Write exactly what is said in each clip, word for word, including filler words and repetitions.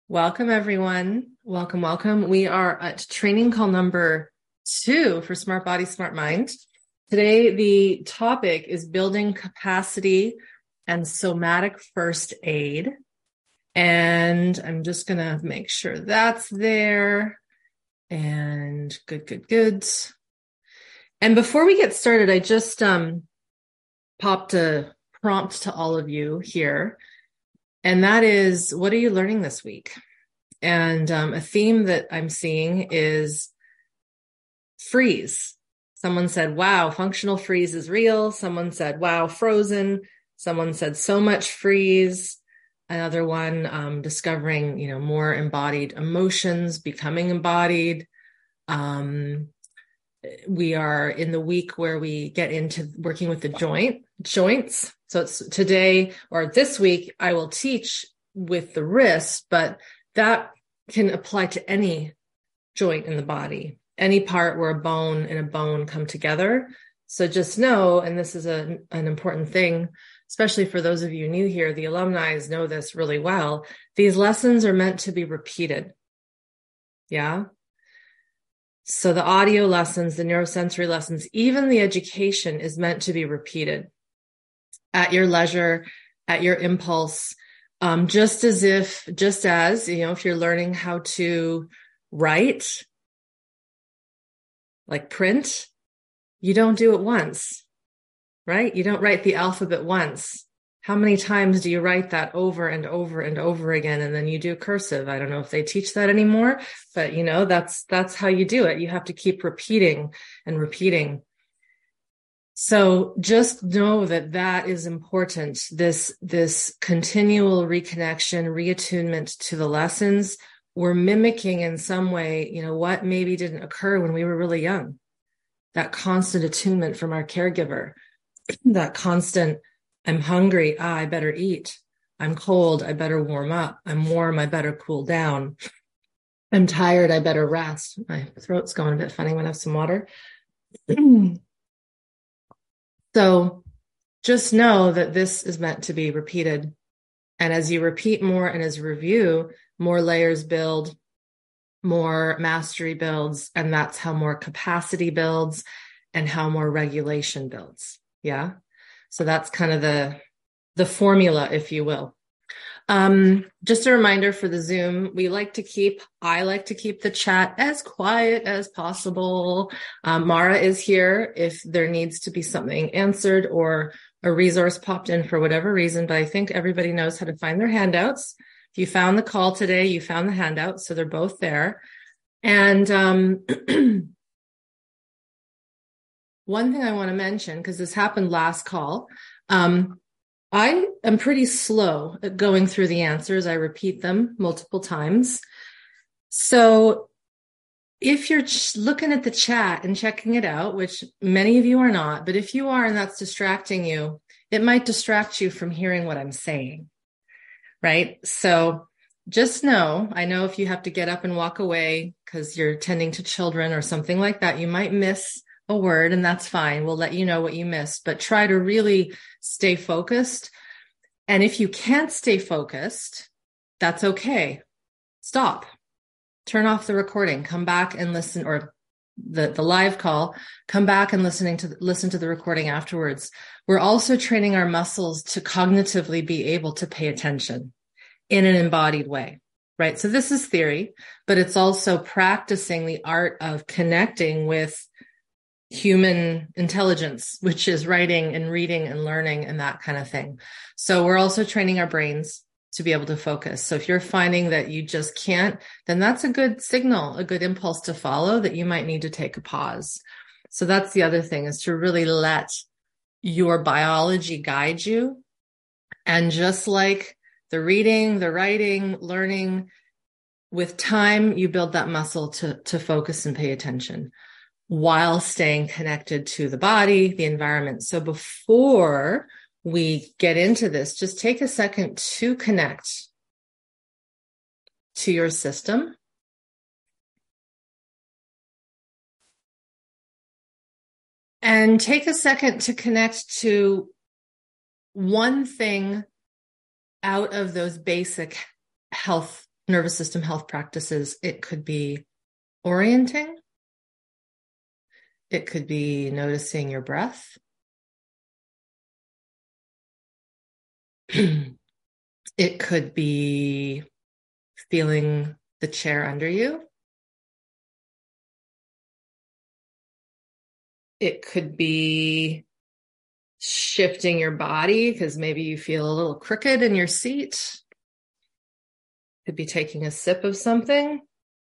Welcome, everyone. Welcome, welcome. We are at training call number two for Smart Body, Smart Mind. Today, the topic is building capacity and somatic first aid. And I'm just going to make sure that's there. And good, good, good. And before we get started, I just um, popped a prompt to all of you here. And that is, what are you learning this week? And um, a theme that I'm seeing is freeze. Someone said, wow, functional freeze is real. Someone said, wow, frozen. Someone said, so much freeze. Another one, um, discovering, you know, more embodied emotions, becoming embodied. Um, we are in the week where we get into working with the joint joints. So it's today or this week, I will teach with the wrist, but that can apply to any joint in the body, any part where a bone and a bone come together. So just know, and this is a, an important thing, especially for those of you new here, the alumni know this really well. These lessons are meant to be repeated. Yeah. So the audio lessons, the neurosensory lessons, even the education is meant to be repeated at your leisure, at your impulse, um, just as if, just as, you know, if you're learning how to write, like print, you don't do it once, right? You don't write the alphabet once. How many times do you write that over and over and over again? And then you do cursive. I don't know if they teach that anymore, but you know, that's, that's how you do it. You have to keep repeating and repeating. So just know that that is important. This, this continual reconnection, reattunement to the lessons. We're mimicking in some way, you know, what maybe didn't occur when we were really young. That constant attunement from our caregiver, that constant, I'm hungry, ah, I better eat. I'm cold, I better warm up. I'm warm, I better cool down. I'm tired, I better rest. My throat's going a bit funny when I have some water. So just know that this is meant to be repeated. And as you repeat more and as you review, more layers build, more mastery builds, and that's how more capacity builds and how more regulation builds. Yeah. So that's kind of the, the formula, if you will. Um, just a reminder for the Zoom, we like to keep, I like to keep the chat as quiet as possible. Um, Mara is here if there needs to be something answered or a resource popped in for whatever reason, but I think everybody knows how to find their handouts. If you found the call today, you found the handouts, so they're both there. And um, one thing I want to mention, because this happened last call, um, I am pretty slow at going through the answers. I repeat them multiple times. So if you're looking at the chat and checking it out, which many of you are not, but if you are and that's distracting you, it might distract you from hearing what I'm saying, right? So just know, I know if you have to get up and walk away because you're tending to children or something like that, you might miss a word, and that's fine. We'll let you know what you missed, but try to really stay focused. And if you can't stay focused, that's okay. Stop. Turn off the recording. Come back and listen, or the, the live call. Come back and listening to listen to the recording afterwards. We're also training our muscles to cognitively be able to pay attention in an embodied way, right? So this is theory, but it's also practicing the art of connecting with human intelligence, which is writing and reading and learning and that kind of thing. So we're also training our brains to be able to focus. So if you're finding that you just can't, then that's a good signal, a good impulse to follow that you might need to take a pause. So that's the other thing, is to really let your biology guide you. And just like the reading, the writing, learning, with time, you build that muscle to, to focus and pay attention, while staying connected to the body, the environment. So before we get into this, just take a second to connect to your system. And take a second to connect to one thing out of those basic health nervous system health practices. It could be orienting. It could be noticing your breath. It could be feeling the chair under you. It could be shifting your body because maybe you feel a little crooked in your seat. Could be taking a sip of something.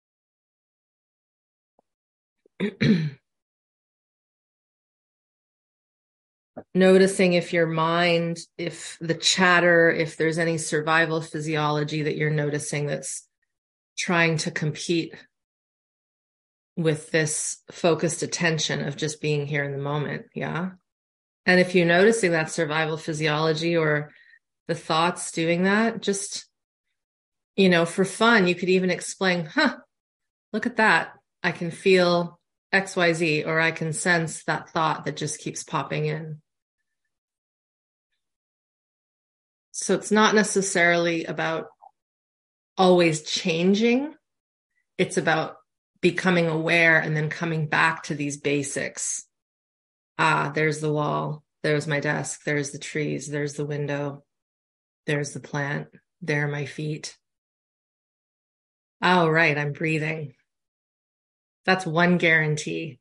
Noticing if your mind, if the chatter, if there's any survival physiology that you're noticing that's trying to compete with this focused attention of just being here in the moment. Yeah. And if you're noticing that survival physiology or the thoughts doing that, just, you know, for fun, you could even explain, huh, look at that. I can feel X Y Z, or I can sense that thought that just keeps popping in. So it's not necessarily about always changing. It's about becoming aware and then coming back to these basics. Ah, there's the wall. There's my desk. There's the trees. There's the window. There's the plant. There are my feet. Oh, right. I'm breathing. That's one guarantee.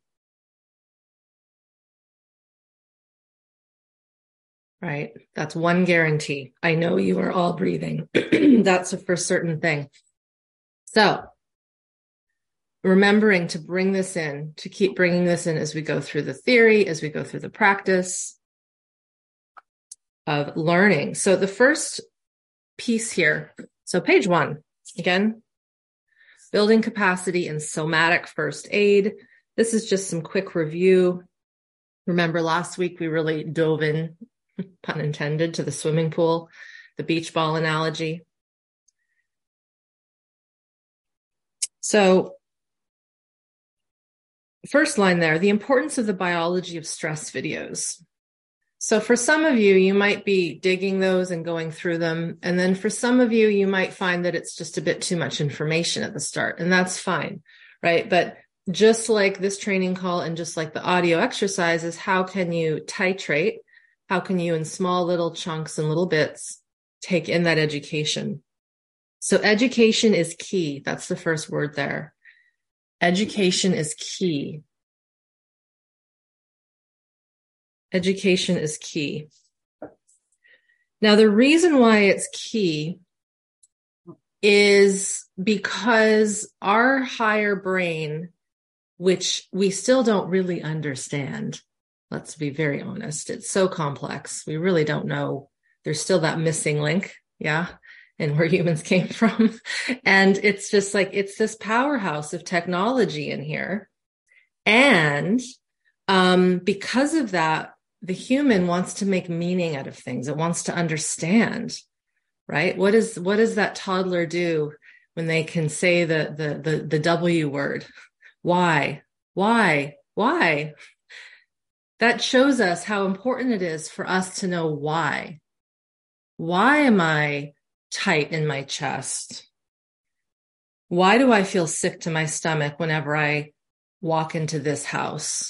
Right? That's one guarantee. I know you are all breathing. That's a for certain thing. So remembering to bring this in, to keep bringing this in as we go through the theory, as we go through the practice of learning. So the first piece here, so page one, again, building capacity in somatic first aid. This is just some quick review. Remember last week we really dove in, pun intended, to the swimming pool, the beach ball analogy. So first line there, the importance of the biology of stress videos. So for some of you, you might be digging those and going through them. And then for some of you, you might find that it's just a bit too much information at the start, and that's fine, right? But just like this training call and just like the audio exercises, how can you titrate? How can you, in small little chunks and little bits, take in that education? So education is key. That's the first word there. Education is key. Education is key. Now, the reason why it's key is because our higher brain, which we still don't really understand, let's be very honest, it's so complex. We really don't know. There's still that missing link, yeah, and where humans came from. And it's just like, it's this powerhouse of technology in here. And um, because of that, the human wants to make meaning out of things. It wants to understand, right? What is, what does that toddler do when they can say the, the, the, the W word? Why, why, why? That shows us how important it is for us to know why. Why am I tight in my chest? Why do I feel sick to my stomach whenever I walk into this house?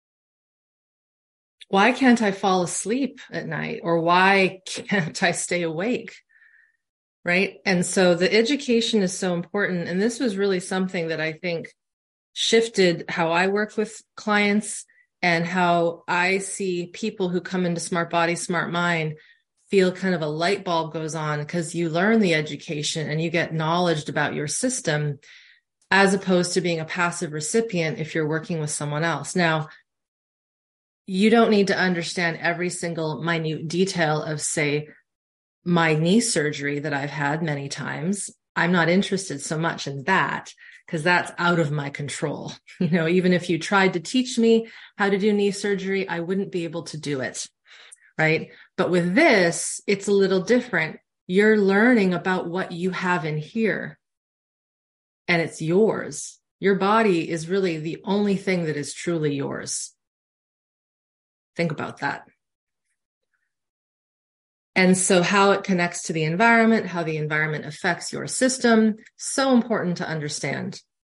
Why can't I fall asleep at night? Or why can't I stay awake? Right? And so the education is so important. And this was really something that I think shifted how I work with clients and how I see people who come into Smart Body, Smart Mind feel kind of a light bulb goes on because you learn the education and you get knowledge about your system as opposed to being a passive recipient if you're working with someone else. Now, you don't need to understand every single minute detail of, say, my knee surgery that I've had many times. I'm not interested so much in that because that's out of my control. You know, even if you tried to teach me how to do knee surgery, I wouldn't be able to do it, right? But with this, it's a little different. You're learning about what you have in here, and it's yours. Your body is really the only thing that is truly yours. Think about that. And so how it connects to the environment, how the environment affects your system, so important to understand.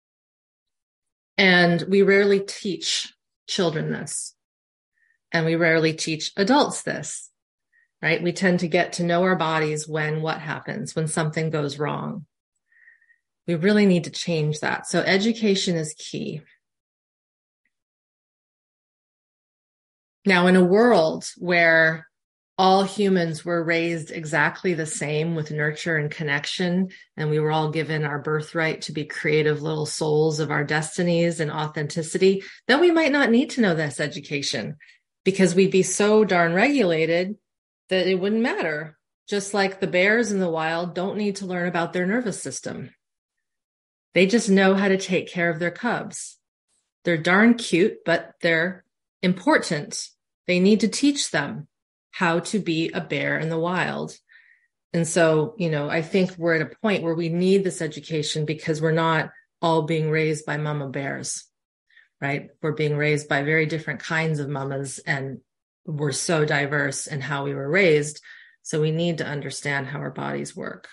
And we rarely teach children this. And we rarely teach adults this, right? We tend to get to know our bodies when what happens, when something goes wrong. We really need to change that. So education is key. Now, in a world where all humans were raised exactly the same with nurture and connection, and we were all given our birthright to be creative little souls of our destinies and authenticity, then we might not need to know this education because we'd be so darn regulated that it wouldn't matter. Just like the bears in the wild don't need to learn about their nervous system. They just know how to take care of their cubs. They're darn cute, but they're important. They need to teach them how to be a bear in the wild. And so, you know, I think we're at a point where we need this education because we're not all being raised by mama bears, right? We're being raised by very different kinds of mamas, and we're so diverse in how we were raised. So we need to understand how our bodies work,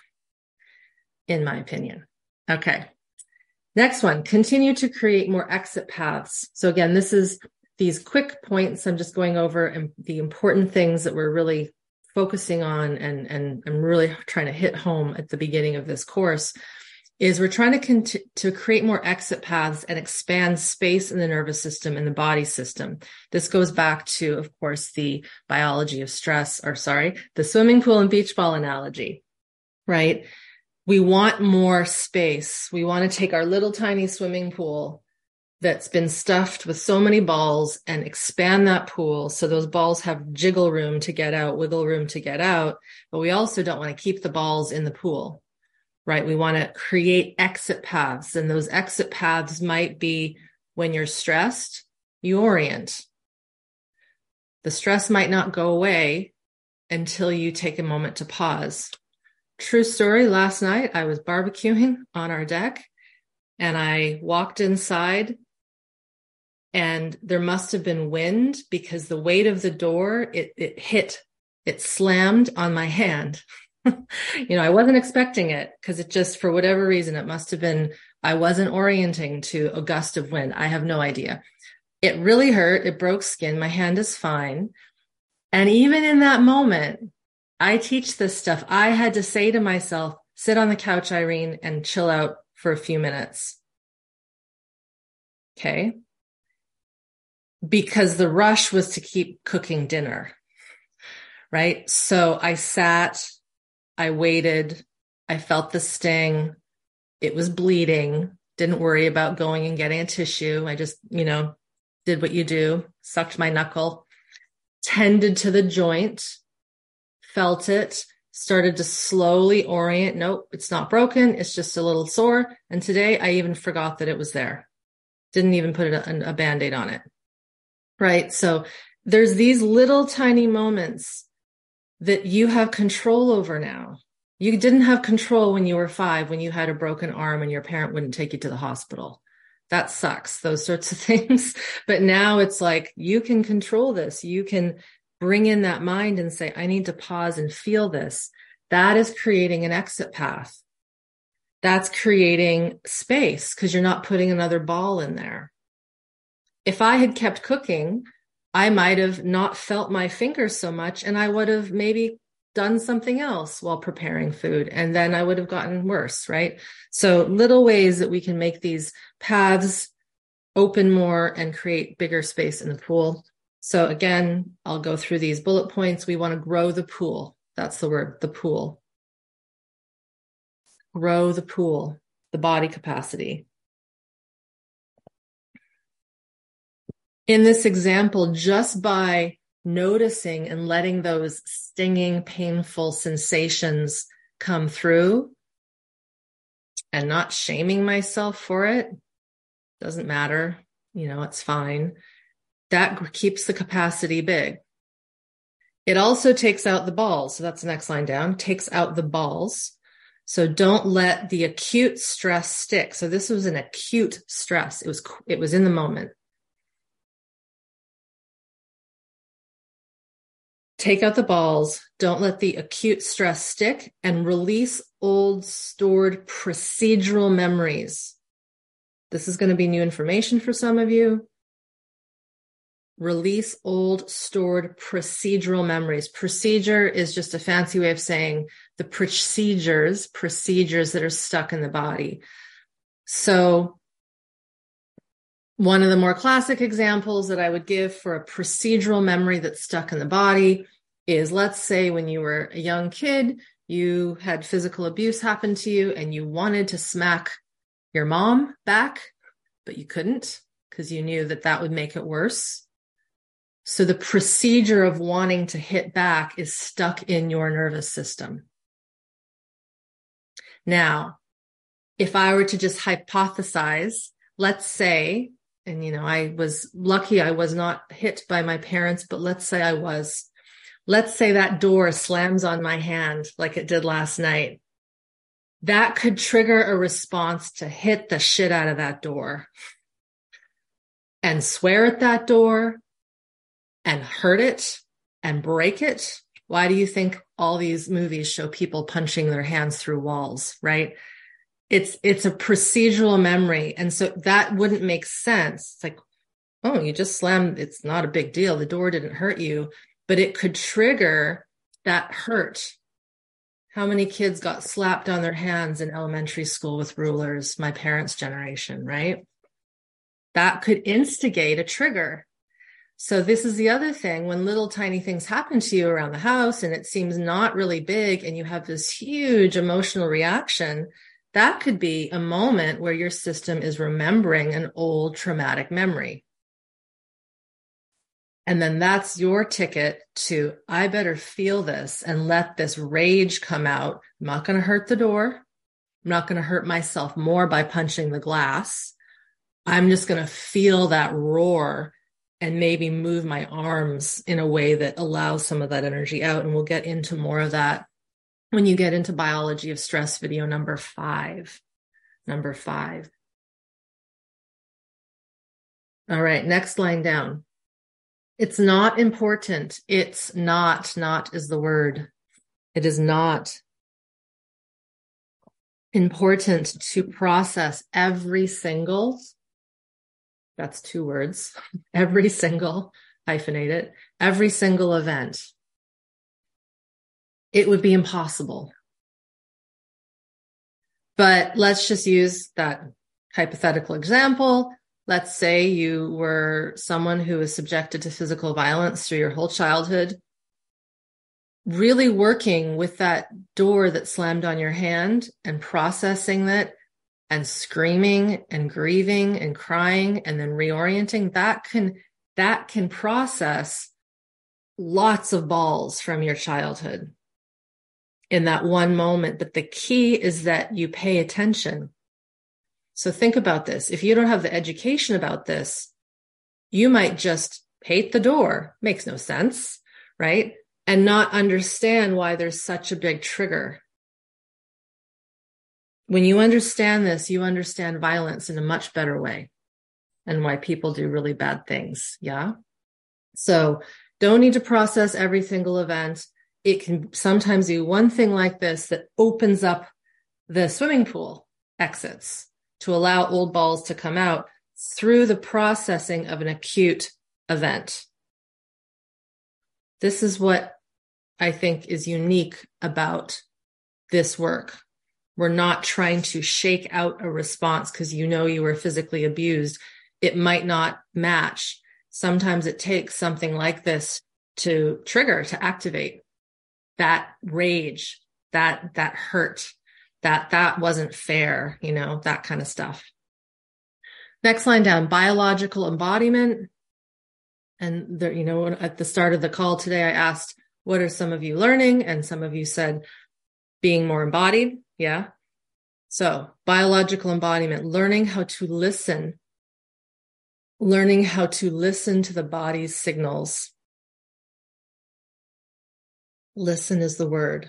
in my opinion. Okay. Next one, continue to create more exit paths. So again, this is these quick points. I'm just going over the important things that we're really focusing on, and, and I'm really trying to hit home at the beginning of this course, is we're trying to cont- to create more exit paths and expand space in the nervous system and the body system. This goes back to, of course, the biology of stress, or sorry, the swimming pool and beach ball analogy, right? We want more space. We want to take our little tiny swimming pool that's been stuffed with so many balls and expand that pool so those balls have jiggle room to get out, wiggle room to get out. But we also don't want to keep the balls in the pool, right? We want to create exit paths. And those exit paths might be when you're stressed, you orient. The stress might not go away until you take a moment to pause. True story, last night I was barbecuing on our deck and I walked inside and there must have been wind because the weight of the door, it, it hit, it slammed on my hand. You know, I wasn't expecting it because it just, for whatever reason, it must have been, I wasn't orienting to a gust of wind. I have no idea. It really hurt. It broke skin. My hand is fine. And even in that moment, I teach this stuff. I had to say to myself, sit on the couch, Irene, and chill out for a few minutes. Okay. Because the rush was to keep cooking dinner, right? So I sat, I waited, I felt the sting. It was bleeding. Didn't worry about going and getting a tissue. I just, you know, did what you do, sucked my knuckle, tended to the joint, felt it, started to slowly orient. Nope, it's not broken. It's just a little sore. And today I even forgot that it was there. Didn't even put a, a Band-Aid on it. Right. So there's these little tiny moments that you have control over now. You didn't have control when you were five, when you had a broken arm and your parent wouldn't take you to the hospital. That sucks, those sorts of things. But now it's like you can control this. You can bring in that mind and say, I need to pause and feel this. That is creating an exit path. That's creating space because you're not putting another ball in there. If I had kept cooking, I might have not felt my fingers so much and I would have maybe done something else while preparing food and then I would have gotten worse, right? So little ways that we can make these paths open more and create bigger space in the pool. So again, I'll go through these bullet points. We want to grow the pool. That's the word, the pool. Grow the pool, the body capacity. In this example, just by noticing and letting those stinging, painful sensations come through and not shaming myself for it, doesn't matter, you know, it's fine. That keeps the capacity big. It also takes out the balls. So that's the next line down, takes out the balls. So don't let the acute stress stick. So this was an acute stress. It was, it was in the moment. Take out the balls. Don't let the acute stress stick, and release old stored procedural memories. This is going to be new information for some of you. Release old stored procedural memories. Procedure is just a fancy way of saying the procedures, procedures that are stuck in the body. So one of the more classic examples that I would give for a procedural memory that's stuck in the body is, let's say when you were a young kid, you had physical abuse happen to you and you wanted to smack your mom back, but you couldn't because you knew that that would make it worse. So the procedure of wanting to hit back is stuck in your nervous system. Now, if I were to just hypothesize, let's say, and you know, I was lucky I was not hit by my parents, but let's say I was. Let's say that door slams on my hand like it did last night. That could trigger a response to hit the shit out of that door and swear at that door and hurt it and break it. Why do you think all these movies show people punching their hands through walls, right? It's, it's a procedural memory. And so that wouldn't make sense. It's like, oh, you just slammed. It's not a big deal. The door didn't hurt you, but it could trigger that hurt. How many kids got slapped on their hands in elementary school with rulers? My parents' generation, right? That could instigate a trigger. So this is the other thing. When little tiny things happen to you around the house and it seems not really big and you have this huge emotional reaction, that could be a moment where your system is remembering an old traumatic memory. And then that's your ticket to, I better feel this and let this rage come out. I'm not going to hurt the door. I'm not going to hurt myself more by punching the glass. I'm just going to feel that roar and maybe move my arms in a way that allows some of that energy out. And we'll get into more of that when you get into biology of stress video number five. Number five. All right, next line down. It's not important. It's not, not is the word. It is not important to process every single, that's two words, every single, hyphenate it, every single event. It would be impossible. But let's just use that hypothetical example. Let's say you were someone who was subjected to physical violence through your whole childhood. Really working with that door that slammed on your hand and processing that and screaming and grieving and crying and then reorienting, that can, that can process lots of balls from your childhood in that one moment. But the key is that you pay attention. So think about this. If you don't have the education about this, you might just hate the door. Makes no sense, right? And not understand why there's such a big trigger. When you understand this, you understand violence in a much better way and why people do really bad things. Yeah. So don't need to process every single event. It can sometimes be one thing like this that opens up the swimming pool exits to allow old balls to come out through the processing of an acute event. This is what I think is unique about this work. We're not trying to shake out a response because you know you were physically abused. It might not match. Sometimes it takes something like this to trigger, to activate that rage, that, that hurt, that that wasn't fair, you know, that kind of stuff. Next line down, biological embodiment. And there, you know, at the start of the call today, I asked, what are some of you learning? And some of you said being more embodied. Yeah. So biological embodiment, learning how to listen, learning how to listen to the body's signals. Listen is the word.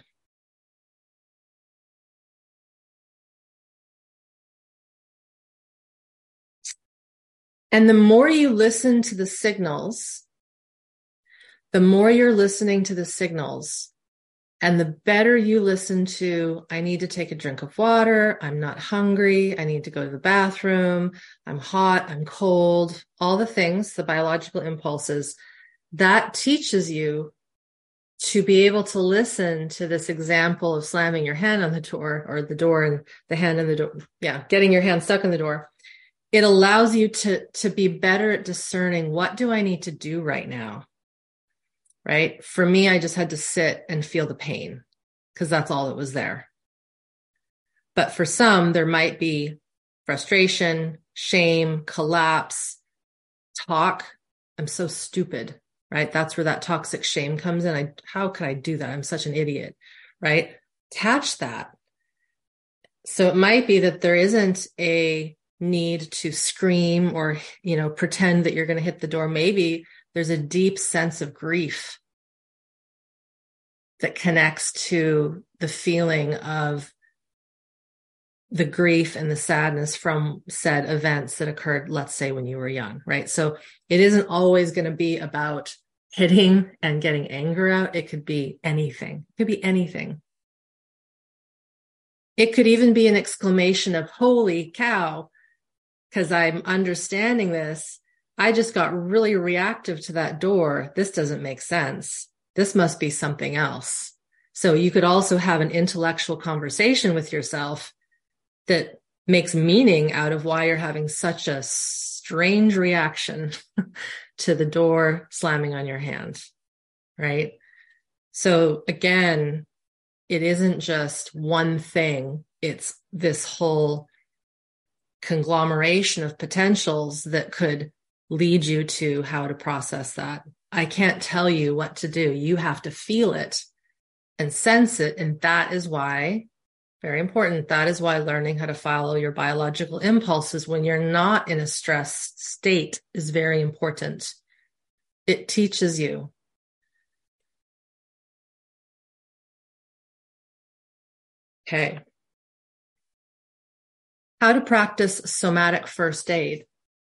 And the more you listen to the signals, the more you're listening to the signals, and the better you listen to, I need to take a drink of water, I'm not hungry, I need to go to the bathroom, I'm hot, I'm cold, all the things, the biological impulses, that teaches you to be able to listen to this example of slamming your hand on the door, or the door and the hand in the door. Yeah, getting your hand stuck in the door. It allows you to, to be better at discerning, what do I need to do right now? Right? For me, I just had to sit and feel the pain because that's all that was there. But for some, there might be frustration, shame, collapse, talk. I'm so stupid, right? That's where that toxic shame comes in. I, how could I do that? I'm such an idiot, right? Catch that. So it might be that there isn't a need to scream or, you know, pretend that you're going to hit the door. Maybe there's a deep sense of grief that connects to the feeling of the grief and the sadness from said events that occurred, let's say, when you were young, right? So it isn't always going to be about hitting and getting anger out. It could be anything. It could be anything. It could even be an exclamation of, holy cow, because I'm understanding this. I just got really reactive to that door. This doesn't make sense. This must be something else. So you could also have an intellectual conversation with yourself that makes meaning out of why you're having such a strange reaction to the door slamming on your hand, right? So again, it isn't just one thing. It's this whole conglomeration of potentials that could lead you to how to process that. I can't tell you what to do. You have to feel it and sense it. And that is why, very important, that is why learning how to follow your biological impulses when you're not in a stressed state is very important. It teaches you. Okay. How to practice somatic first aid.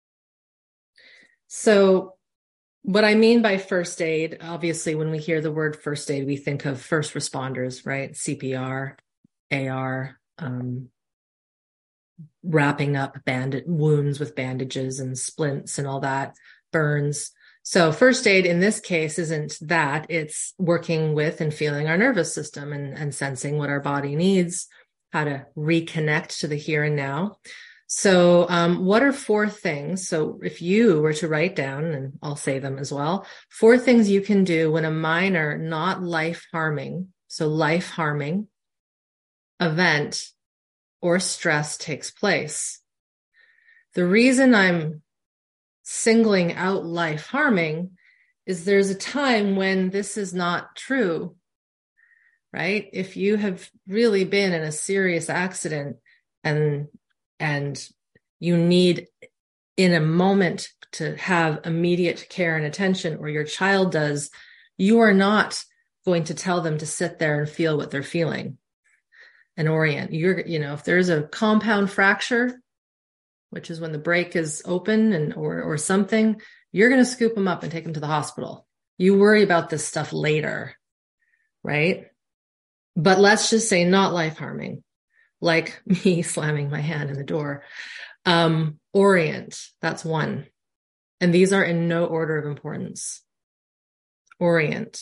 So what I mean by first aid, obviously, when we hear the word first aid, we think of first responders, right? C P R, A R, um, wrapping up bandit wounds with bandages and splints and all that, burns. So first aid in this case isn't that. It's working with and feeling our nervous system and, and sensing what our body needs, how to reconnect to the here and now. So um, what are four things? So if you were to write down, and I'll say them as well, four things you can do when a minor, not life-harming, so life-harming event or stress takes place. The reason I'm singling out life-harming is there's a time when this is not true, right? If you have really been in a serious accident and and you need in a moment to have immediate care and attention, or your child does, you are not going to tell them to sit there and feel what they're feeling and orient. You're, you know, if there's a compound fracture, which is when the break is open and or or something, you're going to scoop them up and take them to the hospital. You worry about this stuff later, right? But let's just say not life-harming, like me slamming my hand in the door. Um, orient, that's one. And these are in no order of importance. Orient.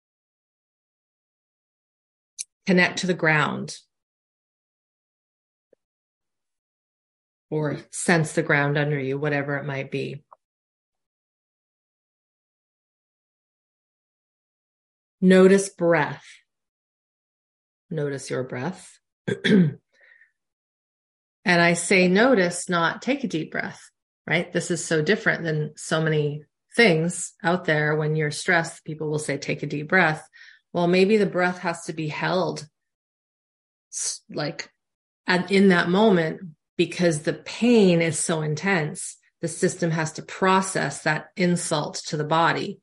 Connect to the ground. Or sense the ground under you, whatever it might be. Notice breath. Notice your breath. And I say notice, not take a deep breath, right? This is so different than so many things out there. When you're stressed, people will say, take a deep breath. Well, maybe the breath has to be held like at, in that moment, because the pain is so intense. The system has to process that insult to the body.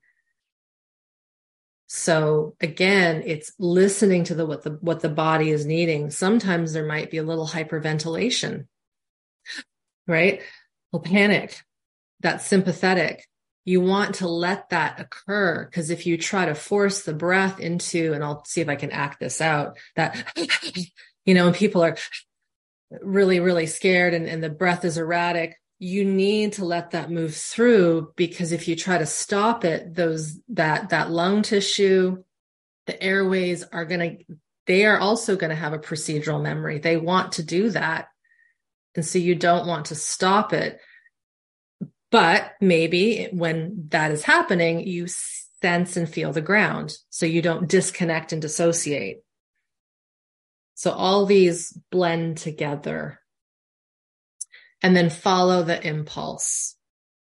So again, it's listening to the what the what the body is needing. Sometimes there might be a little hyperventilation, right? A little panic. That's sympathetic. You want to let that occur, because if you try to force the breath into, and I'll see if I can act this out, that, you know, when people are really, really scared and, and the breath is erratic, you need to let that move through, because if you try to stop it, those, that, that lung tissue, the airways are going to, they are also going to have a procedural memory. They want to do that. And so you don't want to stop it. But maybe when that is happening, you sense and feel the ground, so you don't disconnect and dissociate. So all these blend together, and then follow the impulse,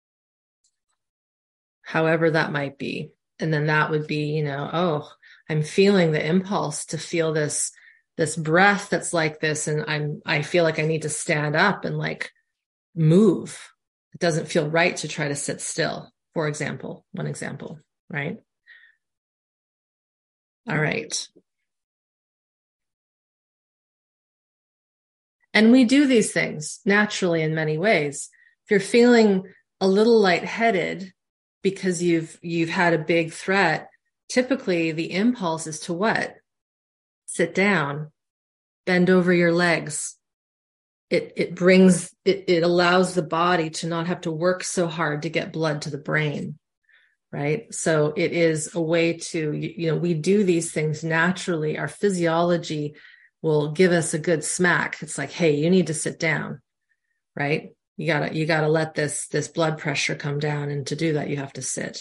however that might be. And then that would be, you know, oh, I'm feeling the impulse to feel this, this breath that's like this. And I'm, I feel like I need to stand up and like move. It doesn't feel right to try to sit still, for example, one example, right? All right. And we do these things naturally in many ways. If you're feeling a little lightheaded because you've, you've had a big threat, typically the impulse is to what? Sit down, bend over your legs. It, it brings, it, it allows the body to not have to work so hard to get blood to the brain, right? So it is a way to, you know, we do these things naturally. Our physiology will give us a good smack. It's like, hey, you need to sit down, right? You gotta, you gotta let this, this blood pressure come down. And to do that, you have to sit.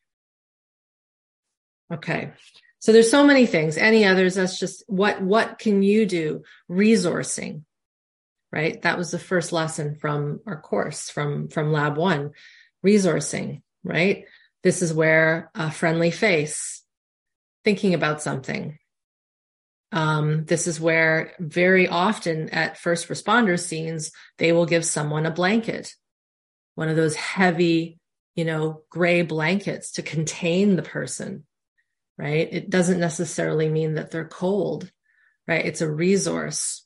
Okay. So there's so many things. Any others? That's just what, what can you do? Resourcing. Right? That was the first lesson from our course, from, from lab one, resourcing, right? This is where a friendly face, thinking about something. Um, this is where very often at first responder scenes, they will give someone a blanket, one of those heavy, you know, gray blankets to contain the person, right? It doesn't necessarily mean that they're cold, right? It's a resource.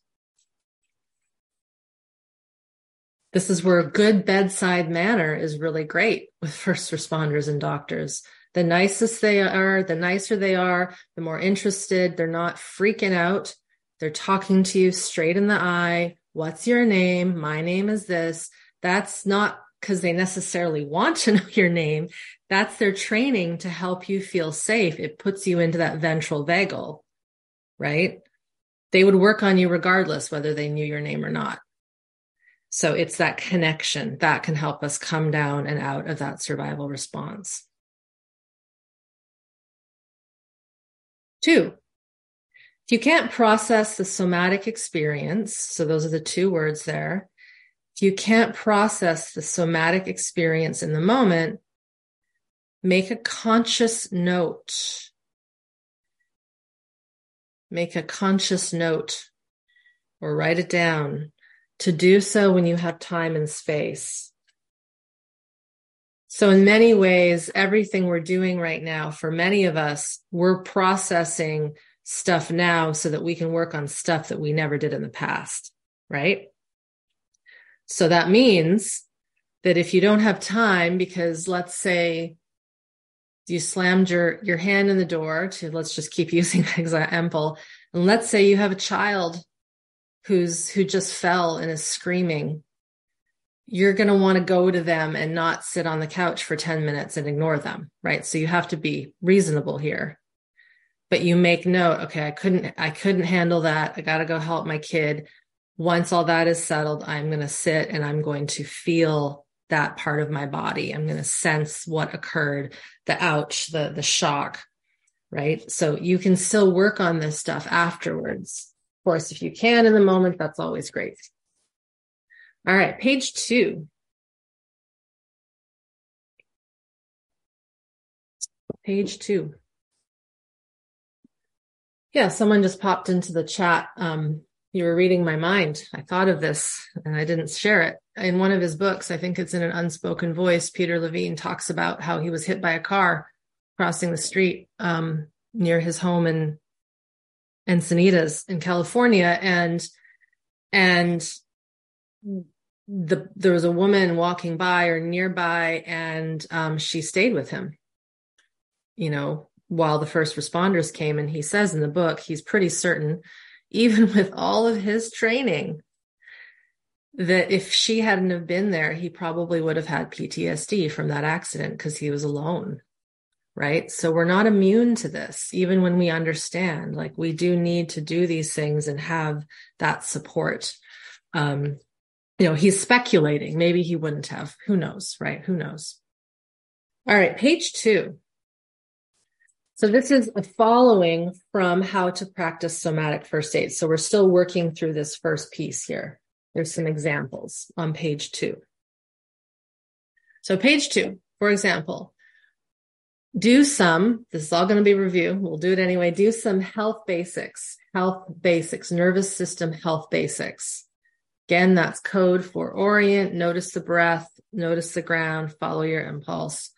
This is where good bedside manner is really great with first responders and doctors. The nicest they are, the nicer they are, the more interested. They're not freaking out. They're talking to you straight in the eye. What's your name? My name is this. That's not because they necessarily want to know your name. That's their training to help you feel safe. It puts you into that ventral vagal, right? They would work on you regardless whether they knew your name or not. So it's that connection that can help us come down and out of that survival response. Two, if you can't process the somatic experience, so those are the two words there. If you can't process the somatic experience in the moment, make a conscious note. Make a conscious note or write it down. To do so when you have time and space. So in many ways, everything we're doing right now, for many of us, we're processing stuff now so that we can work on stuff that we never did in the past, right? So that means that if you don't have time, because let's say you slammed your, your hand in the door to, let's just keep using that example. And let's say you have a child who's, who just fell and is screaming. You're going to want to go to them and not sit on the couch for ten minutes and ignore them, right? So you have to be reasonable here, but you make note, okay, I couldn't, I couldn't handle that. I got to go help my kid. Once all that is settled, I'm going to sit and I'm going to feel that part of my body. I'm going to sense what occurred, the ouch, the, the shock, right? So you can still work on this stuff afterwards. Of course, if you can in the moment, that's always great. All right, page two. Page two. Yeah, someone just popped into the chat. Um, you were reading my mind. I thought of this and I didn't share it. In one of his books, I think it's in An Unspoken Voice, Peter Levine talks about how he was hit by a car crossing the street um, near his home in Encinitas in California. And, and the there was a woman walking by or nearby, and um, she stayed with him, you know, while the first responders came. And he says in the book, he's pretty certain, even with all of his training, that if she hadn't have been there, he probably would have had P T S D from that accident because he was alone, right? So we're not immune to this, even when we understand, like, we do need to do these things and have that support. Um, you know, he's speculating. Maybe he wouldn't have. Who knows, right? Who knows? All right, page two. So this is a following from How to Practice Somatic First Aid. So we're still working through this first piece here. There's some examples on page two. So page two, for example, do some, this is all going to be review, we'll do it anyway, do some health basics, health basics, nervous system health basics. Again, that's code for orient, notice the breath, notice the ground, follow your impulse.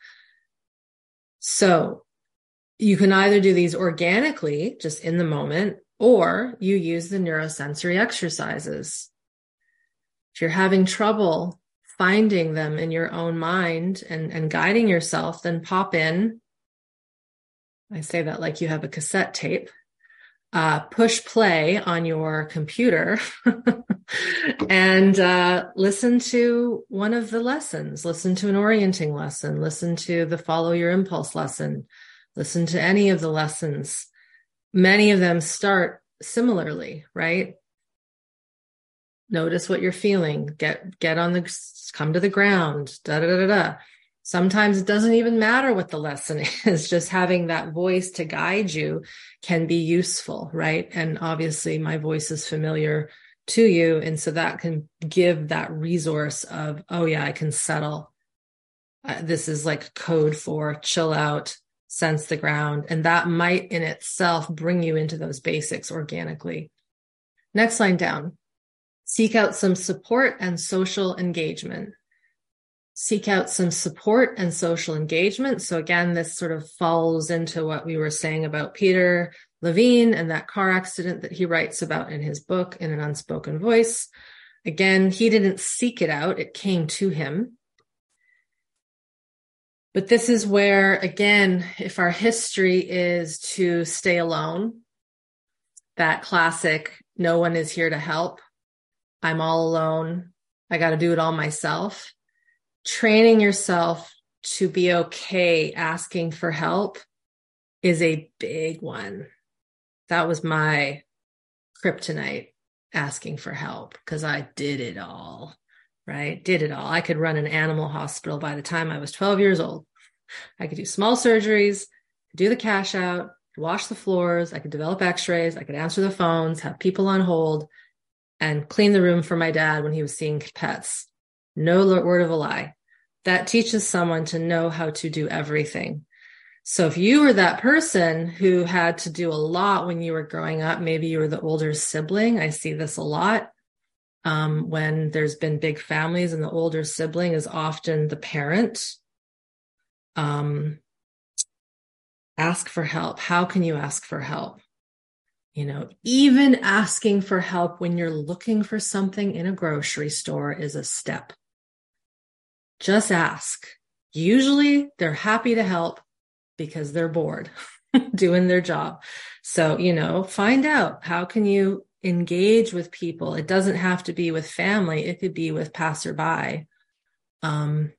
So you can either do these organically, just in the moment, or you use the neurosensory exercises. If you're having trouble finding them in your own mind and, and guiding yourself, then pop in. I say that like you have a cassette tape. Uh, push play on your computer and uh, listen to one of the lessons. Listen to an orienting lesson. Listen to the follow your impulse lesson. Listen to any of the lessons. Many of them start similarly, right? Notice what you're feeling. Get, get on the, come to the ground, da, da, da, da, da. Sometimes it doesn't even matter what the lesson is. Just having that voice to guide you can be useful, right? And obviously my voice is familiar to you. And so that can give that resource of, oh yeah, I can settle. Uh, this is like code for chill out, sense the ground. And that might in itself bring you into those basics organically. Next line down. Seek out some support and social engagement. Seek out some support and social engagement. So again, this sort of falls into what we were saying about Peter Levine and that car accident that he writes about in his book, In an Unspoken Voice. Again, he didn't seek it out. It came to him. But this is where, again, if our history is to stay alone, that classic, no one is here to help, I'm all alone, I got to do it all myself. Training yourself to be okay asking for help is a big one. That was my kryptonite, asking for help, because I did it all, right? Did it all. I could run an animal hospital by the time I was twelve years old. I could do small surgeries, do the cash out, wash the floors, I could develop x-rays, I could answer the phones, have people on hold, and clean the room for my dad when he was seeing pets. No word of a lie. That teaches someone to know how to do everything. So if you were that person who had to do a lot when you were growing up, maybe you were the older sibling. I see this a lot um, when there's been big families and the older sibling is often the parent. Um, ask for help. How can you ask for help? You know, even asking for help when you're looking for something in a grocery store is a step. Just ask. Usually they're happy to help because they're bored doing their job. So, you know, find out, how can you engage with people? It doesn't have to be with family. It could be with passerby. Um,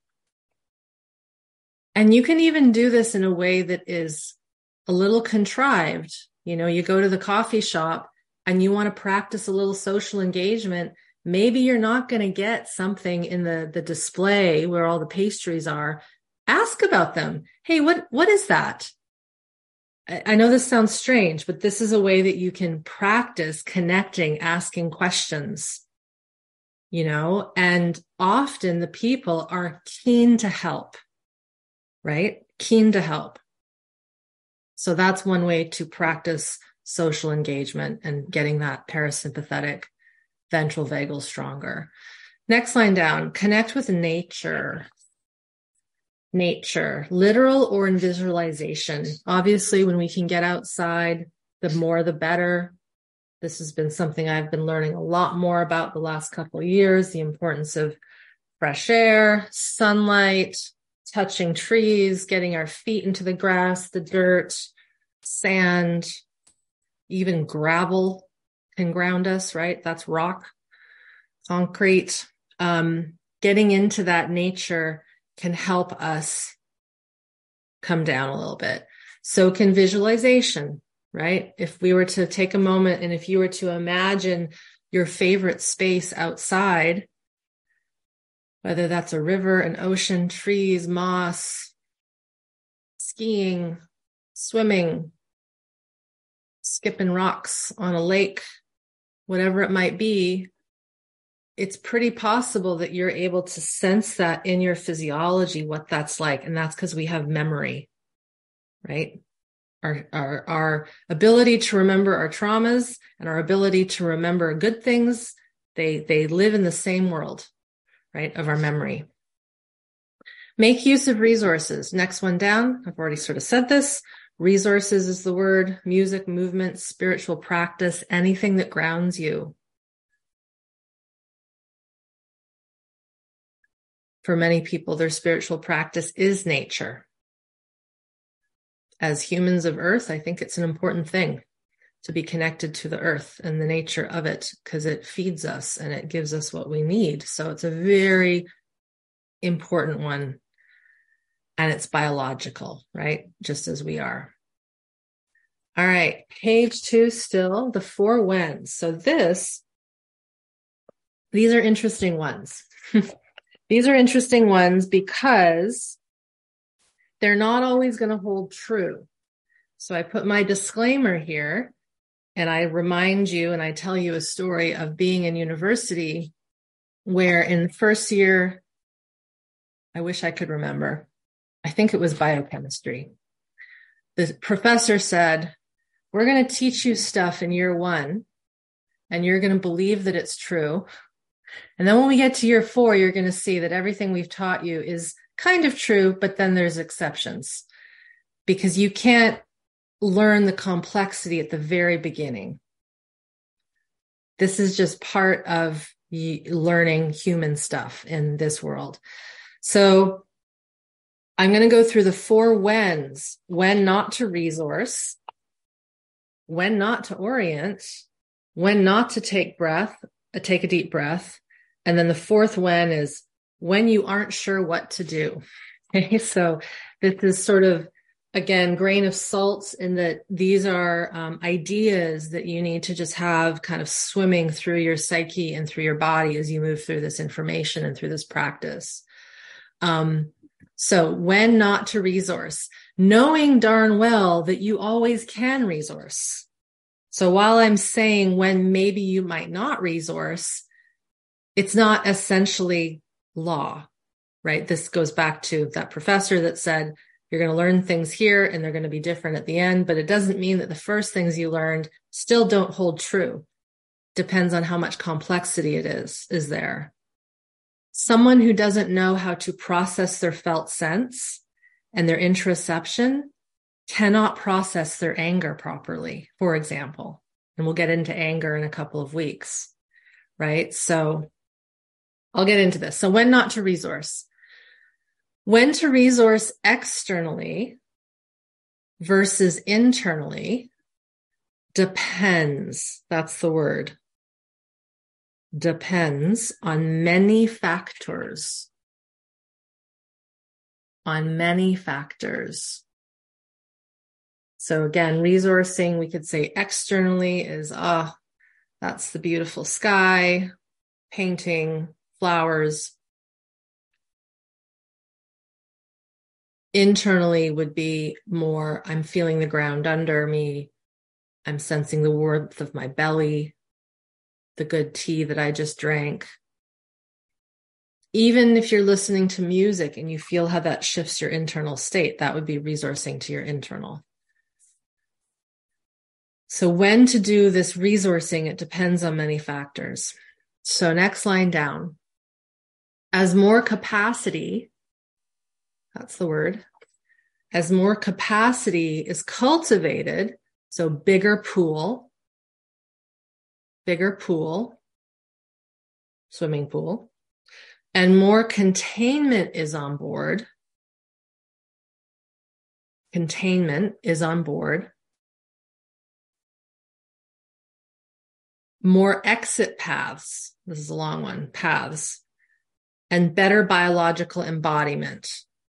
and you can even do this in a way that is a little contrived. You know, you go to the coffee shop and you want to practice a little social engagement. Maybe you're not going to get something in the, the display where all the pastries are. Ask about them. Hey, what, what is that? I, I know this sounds strange, but this is a way that you can practice connecting, asking questions, you know, and often the people are keen to help, right? Keen to help. So that's one way to practice social engagement and getting that parasympathetic ventral vagal stronger. Next line down, connect with nature. Nature, literal or in visualization. Obviously, when we can get outside, the more the better. This has been something I've been learning a lot more about the last couple of years, the importance of fresh air, sunlight, touching trees, getting our feet into the grass, the dirt, sand, even gravel can ground us, right? That's rock, concrete. Um, getting into that nature can help us come down a little bit. So can visualization, right? If we were to take a moment and if you were to imagine your favorite space outside, whether that's a river, an ocean, trees, moss, skiing, swimming, skipping rocks on a lake, whatever it might be, it's pretty possible that you're able to sense that in your physiology, what that's like. And that's because we have memory, right? Our, our, our ability to remember our traumas and our ability to remember good things, they, they live in the same world, right, of our memory. Make use of resources. Next one down. I've already sort of said this. Resources is the word. Music, movement, spiritual practice, anything that grounds you. For many people, their spiritual practice is nature. As humans of Earth, I think it's an important thing to be connected to the earth and the nature of it, because it feeds us and it gives us what we need. So it's a very important one. And it's biological, right? Just as we are. All right. Page two still, the four whens. So this, these are interesting ones. These are interesting ones because they're not always going to hold true. So I put my disclaimer here and I remind you and I tell you a story of being in university where in the first year, I wish I could remember. I think it was biochemistry. The professor said, we're going to teach you stuff in year one and you're going to believe that it's true. And then when we get to year four, you're going to see that everything we've taught you is kind of true, but then there's exceptions because you can't learn the complexity at the very beginning. This is just part of learning human stuff in this world. So I'm going to go through the four whens: when not to resource, when not to orient, when not to take breath, uh, take a deep breath. And then the fourth when is when you aren't sure what to do. Okay, so this is sort of, again, grain of salt in that these are um, ideas that you need to just have kind of swimming through your psyche and through your body as you move through this information and through this practice. Um, so when not to resource, knowing darn well that you always can resource. So while I'm saying when maybe you might not resource, it's not essentially law, right? This goes back to that professor that said, you're going to learn things here and they're going to be different at the end, but it doesn't mean that the first things you learned still don't hold true. Depends on how much complexity it is, is there. Someone who doesn't know how to process their felt sense and their interoception cannot process their anger properly, for example. And we'll get into anger in a couple of weeks, right? So I'll get into this. So when not to resource. When to resource externally versus internally depends. That's the word. Depends on many factors. On many factors. So again, resourcing, we could say externally is, ah, oh, that's the beautiful sky, painting, flowers. Internally would be more, I'm feeling the ground under me. I'm sensing the warmth of my belly, the good tea that I just drank. Even if you're listening to music and you feel how that shifts your internal state, that would be resourcing to your internal. So when to do this resourcing, it depends on many factors. So next line down. As more capacity, that's the word, as more capacity is cultivated, so bigger pool, bigger pool, swimming pool, and more containment is on board. Containment is on board. More exit paths. This is a long one. Paths. And better biological embodiment.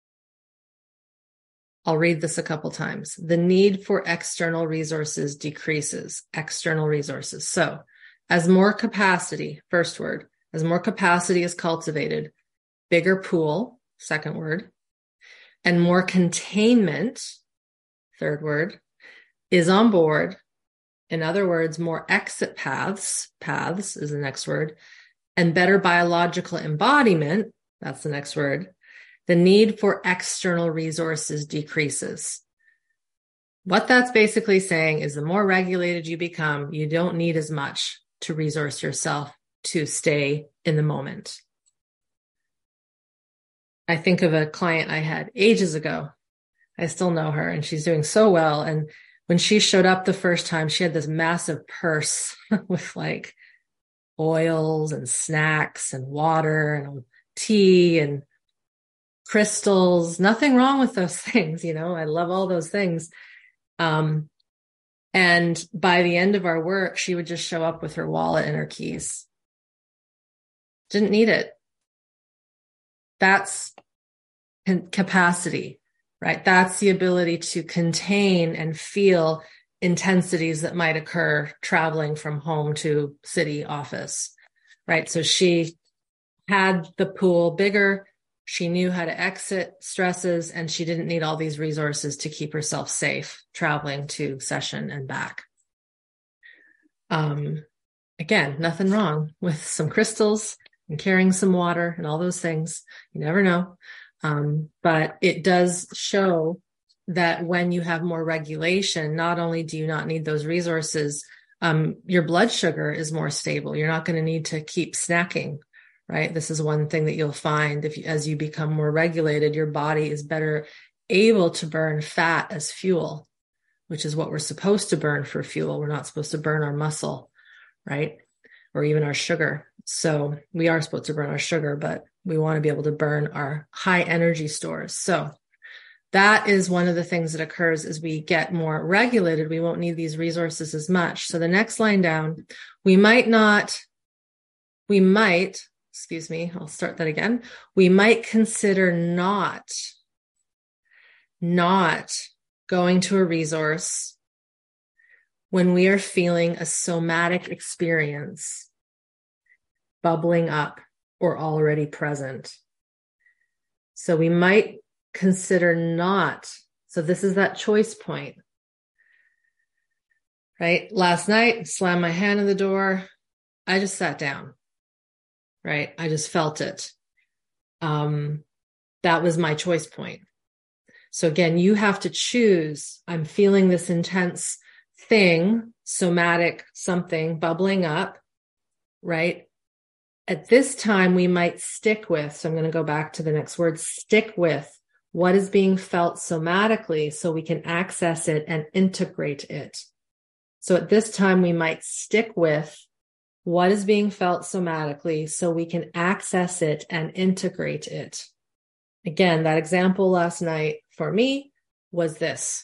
I'll read this a couple times. The need for external resources decreases. External resources. So, as more capacity, first word, as more capacity is cultivated, bigger pool, second word, and more containment, third word, is on board. In other words, more exit paths, paths is the next word, and better biological embodiment, that's the next word, the need for external resources decreases. What that's basically saying is the more regulated you become, you don't need as much to resource yourself to stay in the moment. I think of a client I had ages ago. I still know her and she's doing so well. And when she showed up the first time, she had this massive purse with like oils and snacks and water and tea and crystals. Nothing wrong with those things. You know, I love all those things. Um, and by the end of our work, she would just show up with her wallet and her keys. Didn't need it. That's capacity, right? That's the ability to contain and feel intensities that might occur traveling from home to city office, right? So she had the pool bigger. She knew how to exit stresses and she didn't need all these resources to keep herself safe traveling to session and back. Um, again, nothing wrong with some crystals and carrying some water and all those things. You never know. Um, but it does show that when you have more regulation, not only do you not need those resources, um, your blood sugar is more stable. You're not going to need to keep snacking, right? This is one thing that you'll find if you, as you become more regulated, your body is better able to burn fat as fuel, which is what we're supposed to burn for fuel. We're not supposed to burn our muscle, right? Or even our sugar. So we are supposed to burn our sugar, but we want to be able to burn our high energy stores. So that is one of the things that occurs as we get more regulated. We won't need these resources as much. So the next line down, we might not, we might, excuse me, I'll start that again. We might consider not, not going to a resource when we are feeling a somatic experience bubbling up or already present. So we might consider not. So this is that choice point, right? Last night, slammed my hand in the door. I just sat down, right? I just felt it. Um, that was my choice point. So again, you have to choose. I'm feeling this intense thing, somatic something bubbling up, right? At this time, we might stick with, so I'm going to go back to the next word, stick with what is being felt somatically so we can access it and integrate it. So at this time, we might stick with what is being felt somatically so we can access it and integrate it. Again, that example last night for me was this.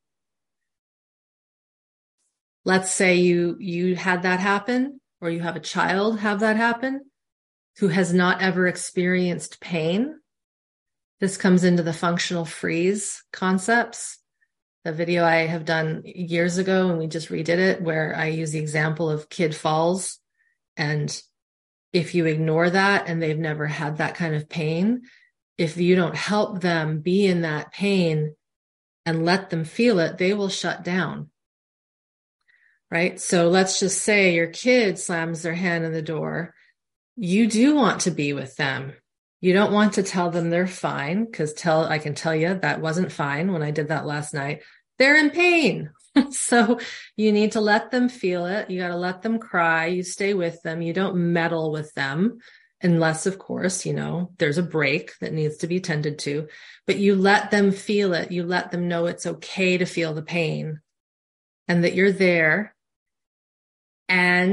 Let's say you, you had that happen, or you have a child have that happen who has not ever experienced pain. This comes into the functional freeze concepts. The video I have done years ago, and we just redid it, where I use the example of kid falls. And if you ignore that and they've never had that kind of pain, if you don't help them be in that pain and let them feel it, they will shut down. Right? So let's just say your kid slams their hand in the door. You do want to be with them. You don't want to tell them they're fine, because tell I can tell you that wasn't fine when I did that last night. They're in pain. So you need to let them feel it. You got to let them cry. You stay with them. You don't meddle with them unless, of course, you know, there's a break that needs to be tended to. But you let them feel it. You let them know it's okay to feel the pain and that you're there. And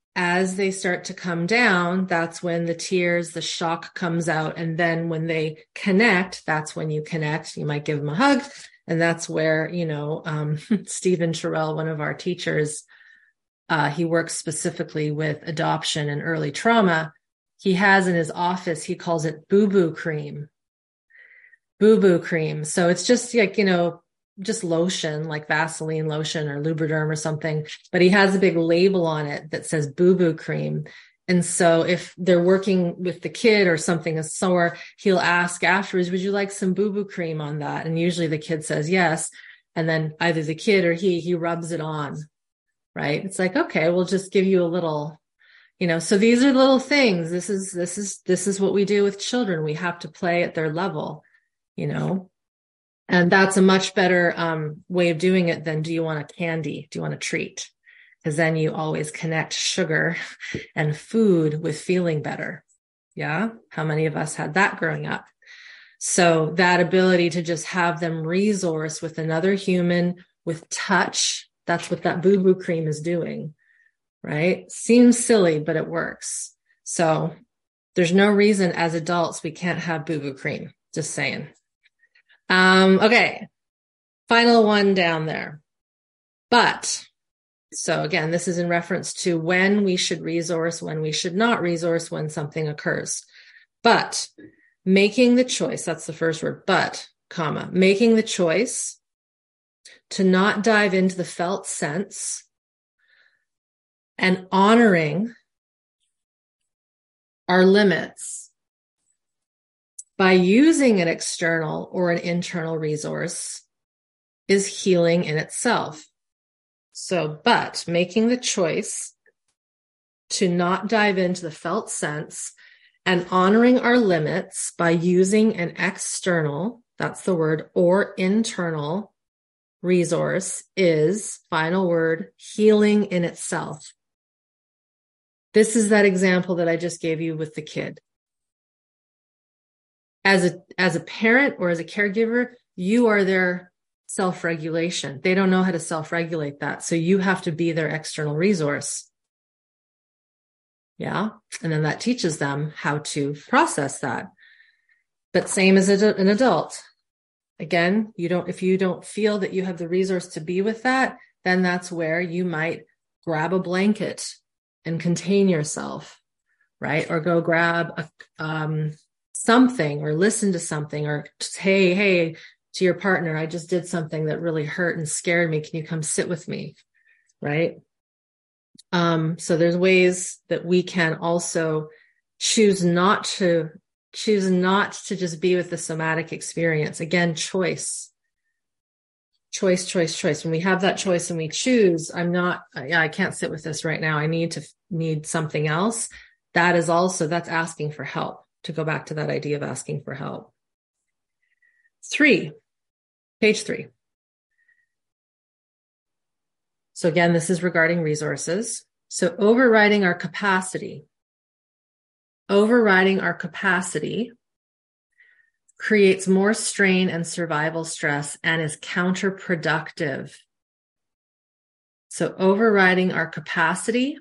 as they start to come down, that's when the tears, the shock comes out. And then when they connect, that's when you connect. You might give them a hug. And that's where, you know, um, Stephen Terrell, one of our teachers, uh, he works specifically with adoption and early trauma. He has in his office, he calls it boo-boo cream. Boo-boo cream. So it's just like, you know, just lotion, like Vaseline lotion or Lubriderm or something, but he has a big label on it that says boo-boo cream. And so if they're working with the kid or something is sore, he'll ask afterwards, would you like some boo-boo cream on that? And usually the kid says yes. And then either the kid or he, he rubs it on, right? It's like, okay, we'll just give you a little, you know, so these are little things. This is, this is, this is what we do with children. We have to play at their level, you know. And that's a much better um, way of doing it than, do you want a candy? Do you want a treat? Because then you always connect sugar and food with feeling better. Yeah. How many of us had that growing up? So that ability to just have them resource with another human with touch, that's what that boo-boo cream is doing, right? Seems silly, but it works. So there's no reason as adults we can't have boo-boo cream. Just saying. Um, okay. Final one down there. But, so again, this is in reference to when we should resource, when we should not resource, when something occurs. But making the choice, that's the first word, but, comma, making the choice to not dive into the felt sense and honoring our limits by using an external or an internal resource is healing in itself. So, but making the choice to not dive into the felt sense and honoring our limits by using an external, that's the word, or internal resource is, final word, healing in itself. This is that example that I just gave you with the kid. As a, as a parent or as a caregiver, you are their self-regulation. They don't know how to self-regulate that. So you have to be their external resource. Yeah. And then that teaches them how to process that. But same as an adult. Again, you don't, if you don't feel that you have the resource to be with that, then that's where you might grab a blanket and contain yourself, right? Or go grab a, um, something or listen to something or just, hey, hey, to your partner, I just did something that really hurt and scared me. Can you come sit with me? Right. Um, so there's ways that we can also choose not to choose not to just be with the somatic experience. Again, choice, choice, choice, choice. When we have that choice and we choose, I'm not, yeah, I can't sit with this right now. I need to need something else. That is also, that's asking for help. To go back to that idea of asking for help. Three, page three. So again, this is regarding resources. So overriding our capacity, overriding our capacity creates more strain and survival stress and is counterproductive. So overriding our capacity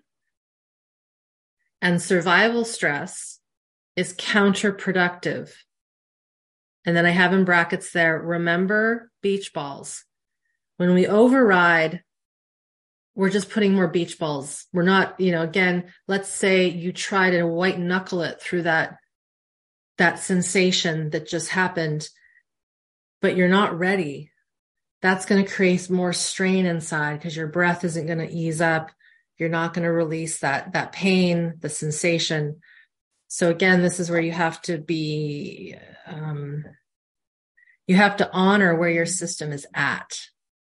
and survival stress is counterproductive. And then I have in brackets there, remember beach balls. When we override, we're just putting more beach balls. We're not, you know, again, let's say you try to white knuckle it through that, that sensation that just happened, but you're not ready. That's going to create more strain inside because your breath isn't going to ease up. You're not going to release that, that pain, the sensation. So again, this is where you have to be, um, you have to honor where your system is at.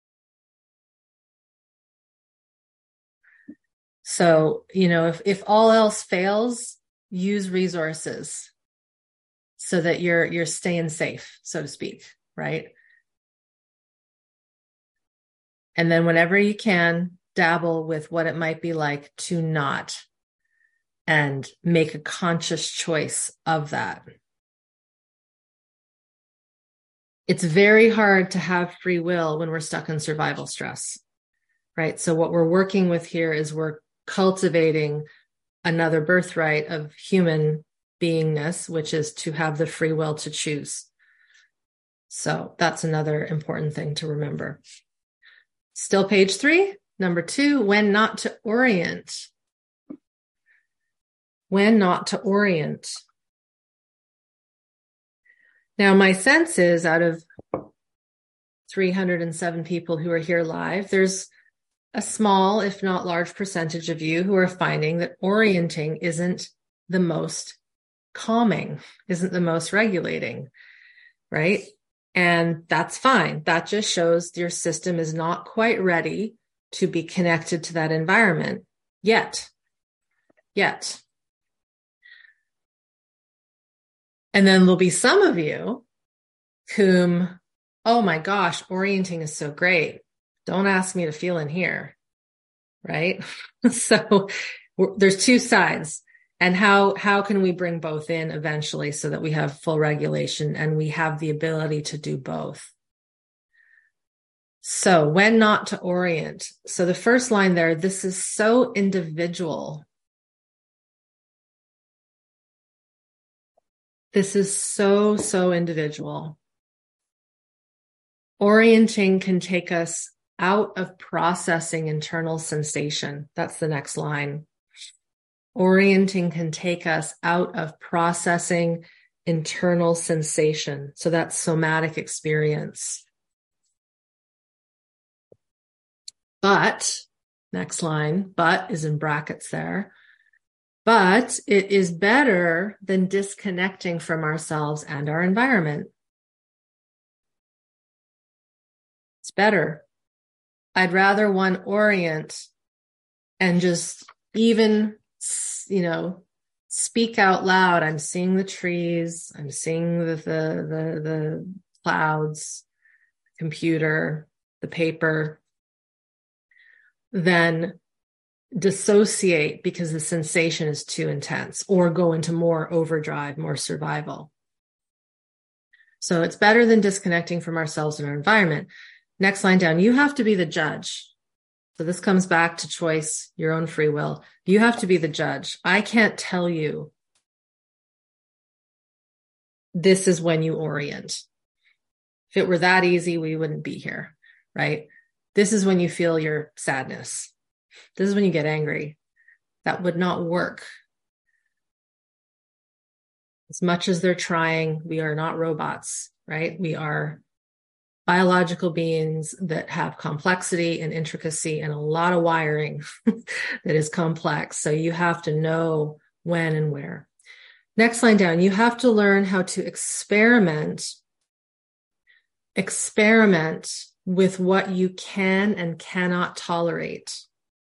So, you know, if, if all else fails, use resources so that you're, you're staying safe, so to speak, right? And then whenever you can, dabble with what it might be like to not, and make a conscious choice of that. It's very hard to have free will when we're stuck in survival stress, right? So what we're working with here is we're cultivating another birthright of human beingness, which is to have the free will to choose. So that's another important thing to remember. Still page three. Number two, when not to orient. When not to orient. Now, my sense is out of three hundred seven people who are here live, there's a small, if not large percentage of you who are finding that orienting isn't the most calming, isn't the most regulating, right? And that's fine. That just shows your system is not quite ready to be connected to that environment yet. Yet. And then there'll be some of you whom, oh my gosh, orienting is so great. Don't ask me to feel in here, right? So there's two sides. And how, how can we bring both in eventually so that we have full regulation and we have the ability to do both? So when not to orient. So the first line there, this is so individual. This is so, so individual. Orienting can take us out of processing internal sensation. That's the next line. Orienting can take us out of processing internal sensation. So that's somatic experience. But, next line, but is in brackets there. But it is better than disconnecting from ourselves and our environment. It's better. I'd rather one orient and just even, you know, speak out loud. I'm seeing the trees. I'm seeing the, the, the, the clouds, computer, the paper. Then dissociate because the sensation is too intense, or go into more overdrive, more survival. So it's better than disconnecting from ourselves and our environment. Next line down, you have to be the judge. So this comes back to choice, your own free will. You have to be the judge. I can't tell you this is when you orient. If it were that easy, we wouldn't be here, right? This is when you feel your sadness. This is when you get angry. That would not work. As much as they're trying, we are not robots, right? We are biological beings that have complexity and intricacy and a lot of wiring that is complex. So you have to know when and where. Next line down, you have to learn how to experiment, experiment with what you can and cannot tolerate.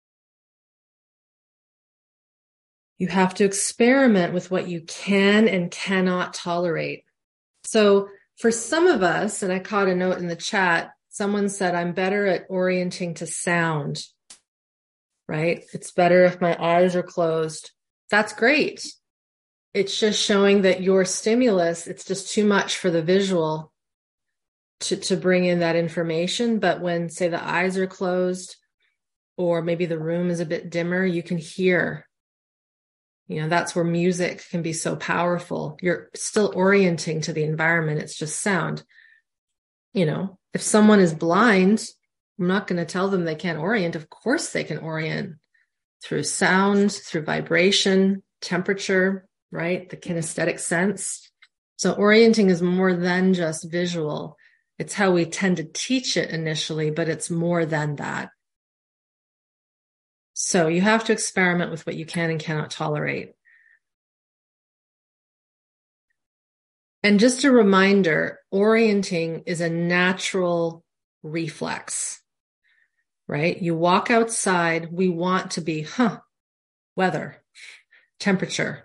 You have to experiment with what you can and cannot tolerate. So for some of us, and I caught a note in the chat, someone said, I'm better at orienting to sound, right? It's better if my eyes are closed. That's great. It's just showing that your stimulus, it's just too much for the visual to, to bring in that information. But when, say, the eyes are closed, or maybe the room is a bit dimmer, you can hear. You know, that's where music can be so powerful. You're still orienting to the environment. It's just sound. You know, if someone is blind, I'm not going to tell them they can't orient. Of course they can orient through sound, through vibration, temperature, right? The kinesthetic sense. So orienting is more than just visual. It's how we tend to teach it initially, but it's more than that. So you have to experiment with what you can and cannot tolerate. And just a reminder, orienting is a natural reflex, right? You walk outside, we want to be, huh, weather, temperature.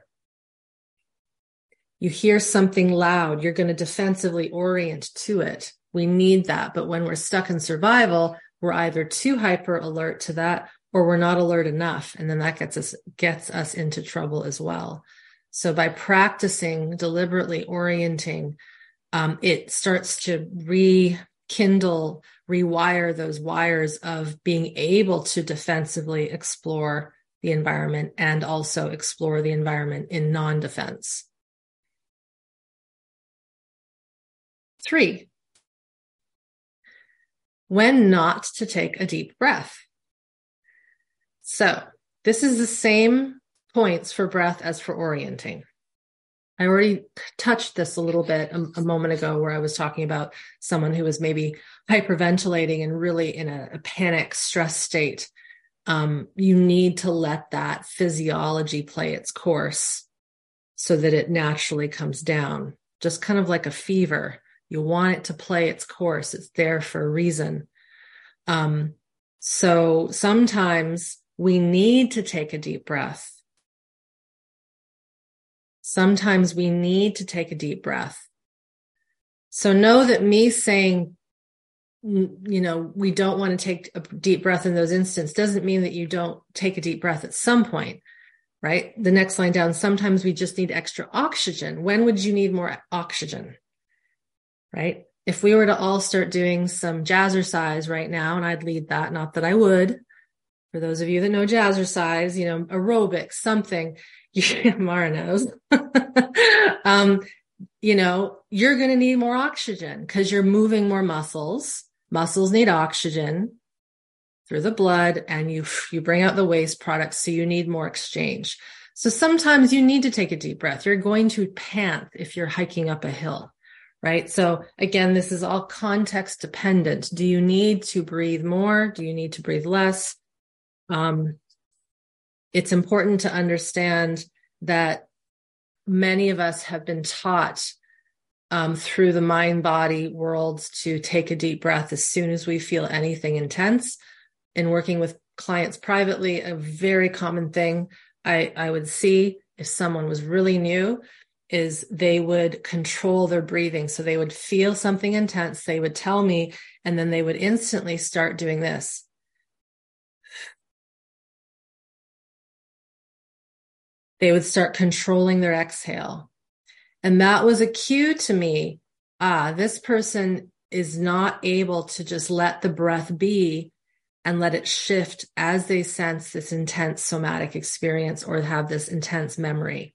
You hear something loud, you're going to defensively orient to it. We need that. But when we're stuck in survival, we're either too hyper alert to that, or we're not alert enough. And then that gets us, gets us into trouble as well. So by practicing deliberately orienting, um, it starts to rekindle, rewire those wires of being able to defensively explore the environment and also explore the environment in non-defense. Three, when not to take a deep breath. So this is the same points for breath as for orienting. I already touched this a little bit a, a moment ago where I was talking about someone who was maybe hyperventilating and really in a, a panic stress state. Um, you need to let that physiology play its course so that it naturally comes down, just kind of like a fever. You want it to play its course. It's there for a reason. Um, so sometimes we need to take a deep breath. Sometimes we need to take a deep breath. So know that me saying, you know, we don't want to take a deep breath in those instances doesn't mean that you don't take a deep breath at some point, right? The next line down, sometimes we just need extra oxygen. When would you need more oxygen, right? If we were to all start doing some jazzercise right now, and I'd lead that, not that I would, for those of you that know jazzercise, you know, aerobics, something, Mara knows, um, you know, you're going to need more oxygen because you're moving more muscles. Muscles need oxygen through the blood, and you, you bring out the waste products. So you need more exchange. So sometimes you need to take a deep breath. You're going to pant if you're hiking up a hill, right? So again, this is all context dependent. Do you need to breathe more? Do you need to breathe less? Um, it's important to understand that many of us have been taught um, through the mind-body worlds to take a deep breath as soon as we feel anything intense. In working with clients privately, a very common thing I, I would see if someone was really new is they would control their breathing. So they would feel something intense, they would tell me, and then they would instantly start doing this. They would start controlling their exhale. And that was a cue to me. Ah, this person is not able to just let the breath be and let it shift as they sense this intense somatic experience or have this intense memory.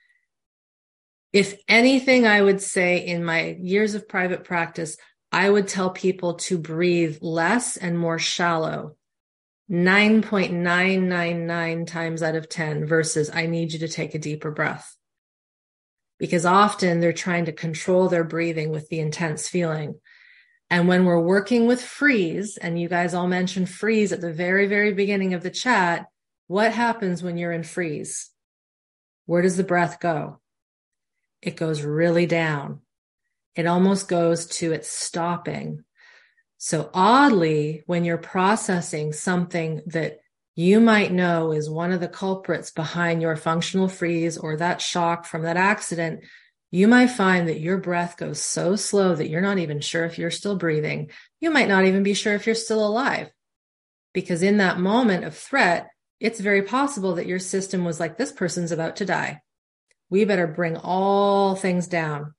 If anything, I would say in my years of private practice, I would tell people to breathe less and more shallow. nine point nine nine nine times out of ten versus I need you to take a deeper breath. Because often they're trying to control their breathing with the intense feeling. And when we're working with freeze, and you guys all mentioned freeze at the very, very beginning of the chat, what happens when you're in freeze? Where does the breath go? It goes really down. It almost goes to its stopping. So oddly, when you're processing something that you might know is one of the culprits behind your functional freeze or that shock from that accident, you might find that your breath goes so slow that you're not even sure if you're still breathing. You might not even be sure if you're still alive. Because in that moment of threat, it's very possible that your system was like, this person's about to die. We better bring all things down.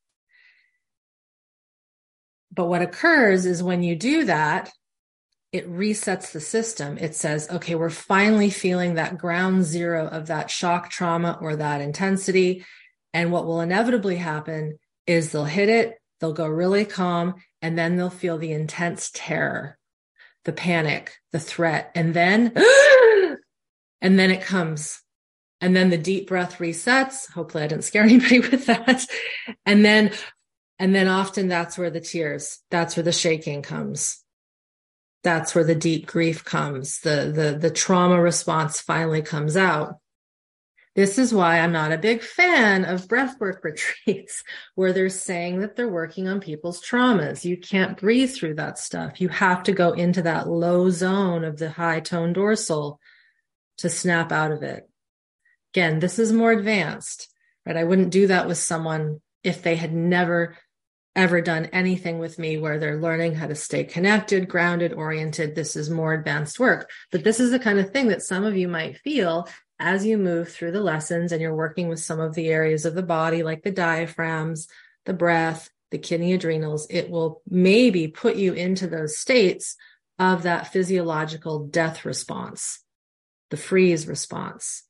But what occurs is when you do that, it resets the system. It says, okay, we're finally feeling that ground zero of that shock trauma or that intensity. And what will inevitably happen is they'll hit it, they'll go really calm, and then they'll feel the intense terror, the panic, the threat. And then, and then it comes. And then the deep breath resets. Hopefully I didn't scare anybody with that. And then, and then often that's where the tears, that's where the shaking comes. That's where the deep grief comes. The, the, the trauma response finally comes out. This is why I'm not a big fan of breathwork retreats where they're saying that they're working on people's traumas. You can't breathe through that stuff. You have to go into that low zone of the high tone dorsal to snap out of it. Again, this is more advanced, right? I wouldn't do that with someone if they had never ever done anything with me where they're learning how to stay connected, grounded, oriented. This is more advanced work. But this is the kind of thing that some of you might feel as you move through the lessons and you're working with some of the areas of the body, like the diaphragms, the breath, the kidney adrenals. It will maybe put you into those states of that physiological death response. the freeze response.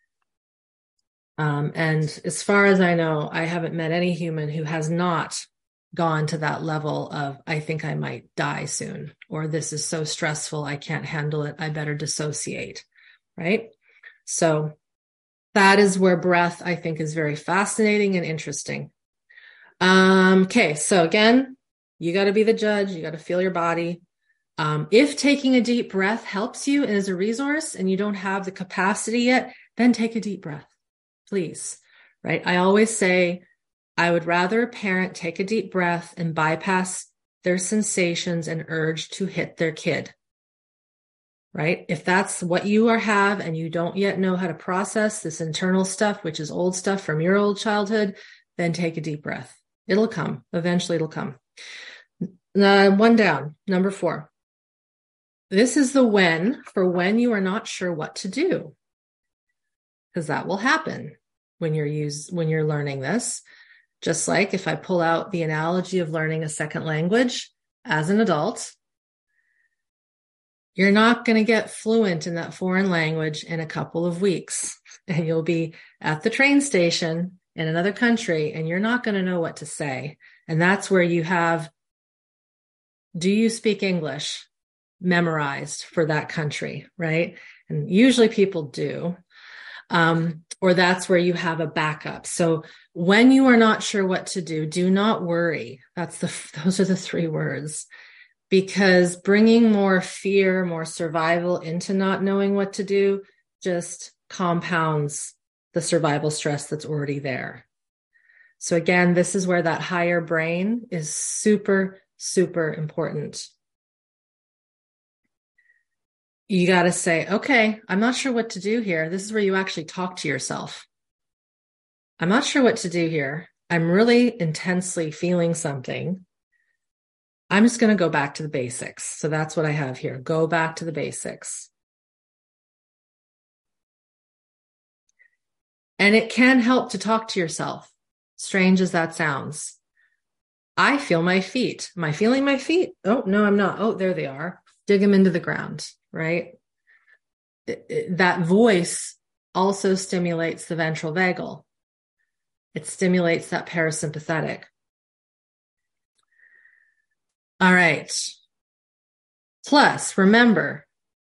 Um, and as far as I know, I haven't met any human who has not gone to that level of, I think I might die soon, or this is so stressful, I can't handle it, I better dissociate, right? So that is where breath, I think, is very fascinating and interesting. Um, okay, so again, you got to be the judge, you got to feel your body. Um, if taking a deep breath helps you and is a resource and you don't have the capacity yet, then take a deep breath, please, right? I always say, I would rather a parent take a deep breath and bypass their sensations and urge to hit their kid, right? If that's what you are have and you don't yet know how to process this internal stuff, which is old stuff from your old childhood, then take a deep breath. It'll come. Eventually it'll come. Uh, one down, number four. This is the when for when you are not sure what to do, because that will happen when you're use, when you're learning this. Just like if I pull out the analogy of learning a second language as an adult, you're not going to get fluent in that foreign language in a couple of weeks. And you'll be at the train station in another country and you're not going to know what to say. And that's where you have, do you speak English memorized for that country, right? And usually people do. Um, or that's where you have a backup. So when you are not sure what to do, do not worry. That's the, those are the three words, because bringing more fear, more survival into not knowing what to do just compounds the survival stress that's already there. So again, this is where that higher brain is super, super important. You got to say, okay, I'm not sure what to do here. This is where you actually talk to yourself. I'm not sure what to do here. I'm really intensely feeling something. I'm just going to go back to the basics. So that's what I have here. Go back to the basics. And it can help to talk to yourself, strange as that sounds. I feel my feet. Am I feeling my feet? Oh, no, I'm not. Oh, there they are. Dig them into the ground. Right? It, it, that voice also stimulates the ventral vagal. It stimulates that parasympathetic. All right. Plus, remember,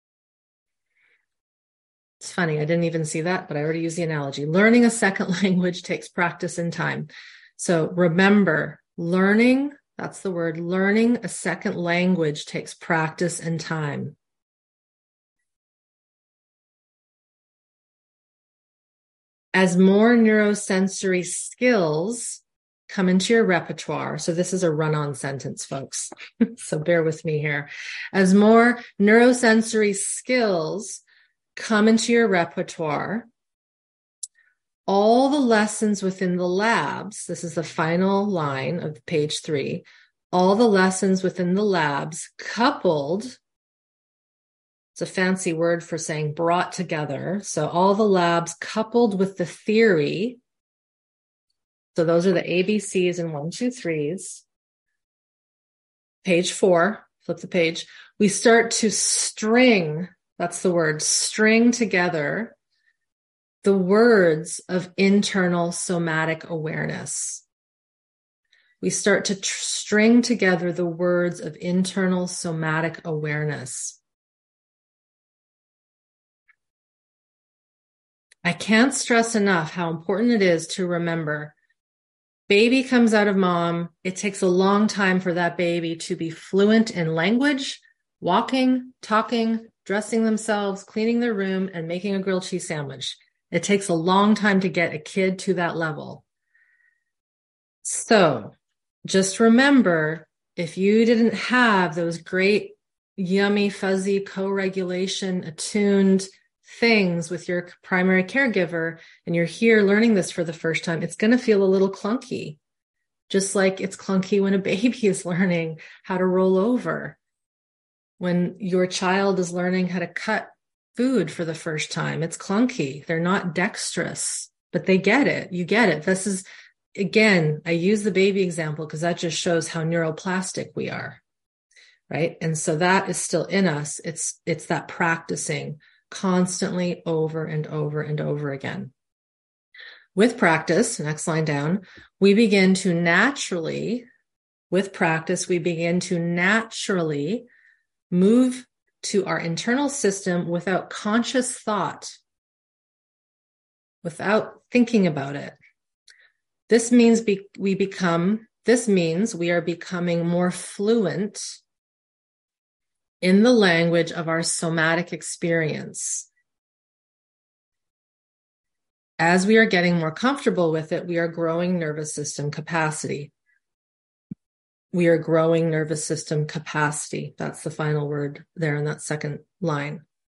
it's funny, I didn't even see that, but I already used the analogy. Learning a second language takes practice and time. So remember, learning, that's the word, learning a second language takes practice and time. As more neurosensory skills come into your repertoire, so this is a run-on sentence, folks, so bear with me here. As more neurosensory skills come into your repertoire, all the lessons within the labs, this is the final line of page three, all the lessons within the labs coupled, it's a fancy word for saying brought together. So all the labs coupled with the theory. So those are the A B Cs and one, two, threes. Page four, flip the page. We start to string, that's the word, string together the words of internal somatic awareness. We start to tr- string together the words of internal somatic awareness. I can't stress enough how important it is to remember, baby comes out of mom. It takes a long time for that baby to be fluent in language, walking, talking, dressing themselves, cleaning their room, and making a grilled cheese sandwich. It takes a long time to get a kid to that level. So just remember, if you didn't have those great, yummy, fuzzy, co-regulation, attuned things with your primary caregiver, and you're here learning this for the first time, it's going to feel a little clunky, just like it's clunky when a baby is learning how to roll over, when your child is learning how to cut food for the first time. It's clunky. They're not dexterous, but they get it. You get it. This is, again, I use the baby example because that just shows how neuroplastic we are, right? And so that is still in us. It's, it's that practicing constantly over and over and over again. With practice, next line down, we begin to naturally, with practice, we begin to naturally move to our internal system without conscious thought, without thinking about it. This means be- we become, this means we are becoming more fluent in the language of our somatic experience. As we are getting more comfortable with it, we are growing nervous system capacity. We are growing nervous system capacity. That's the final word there in that second line.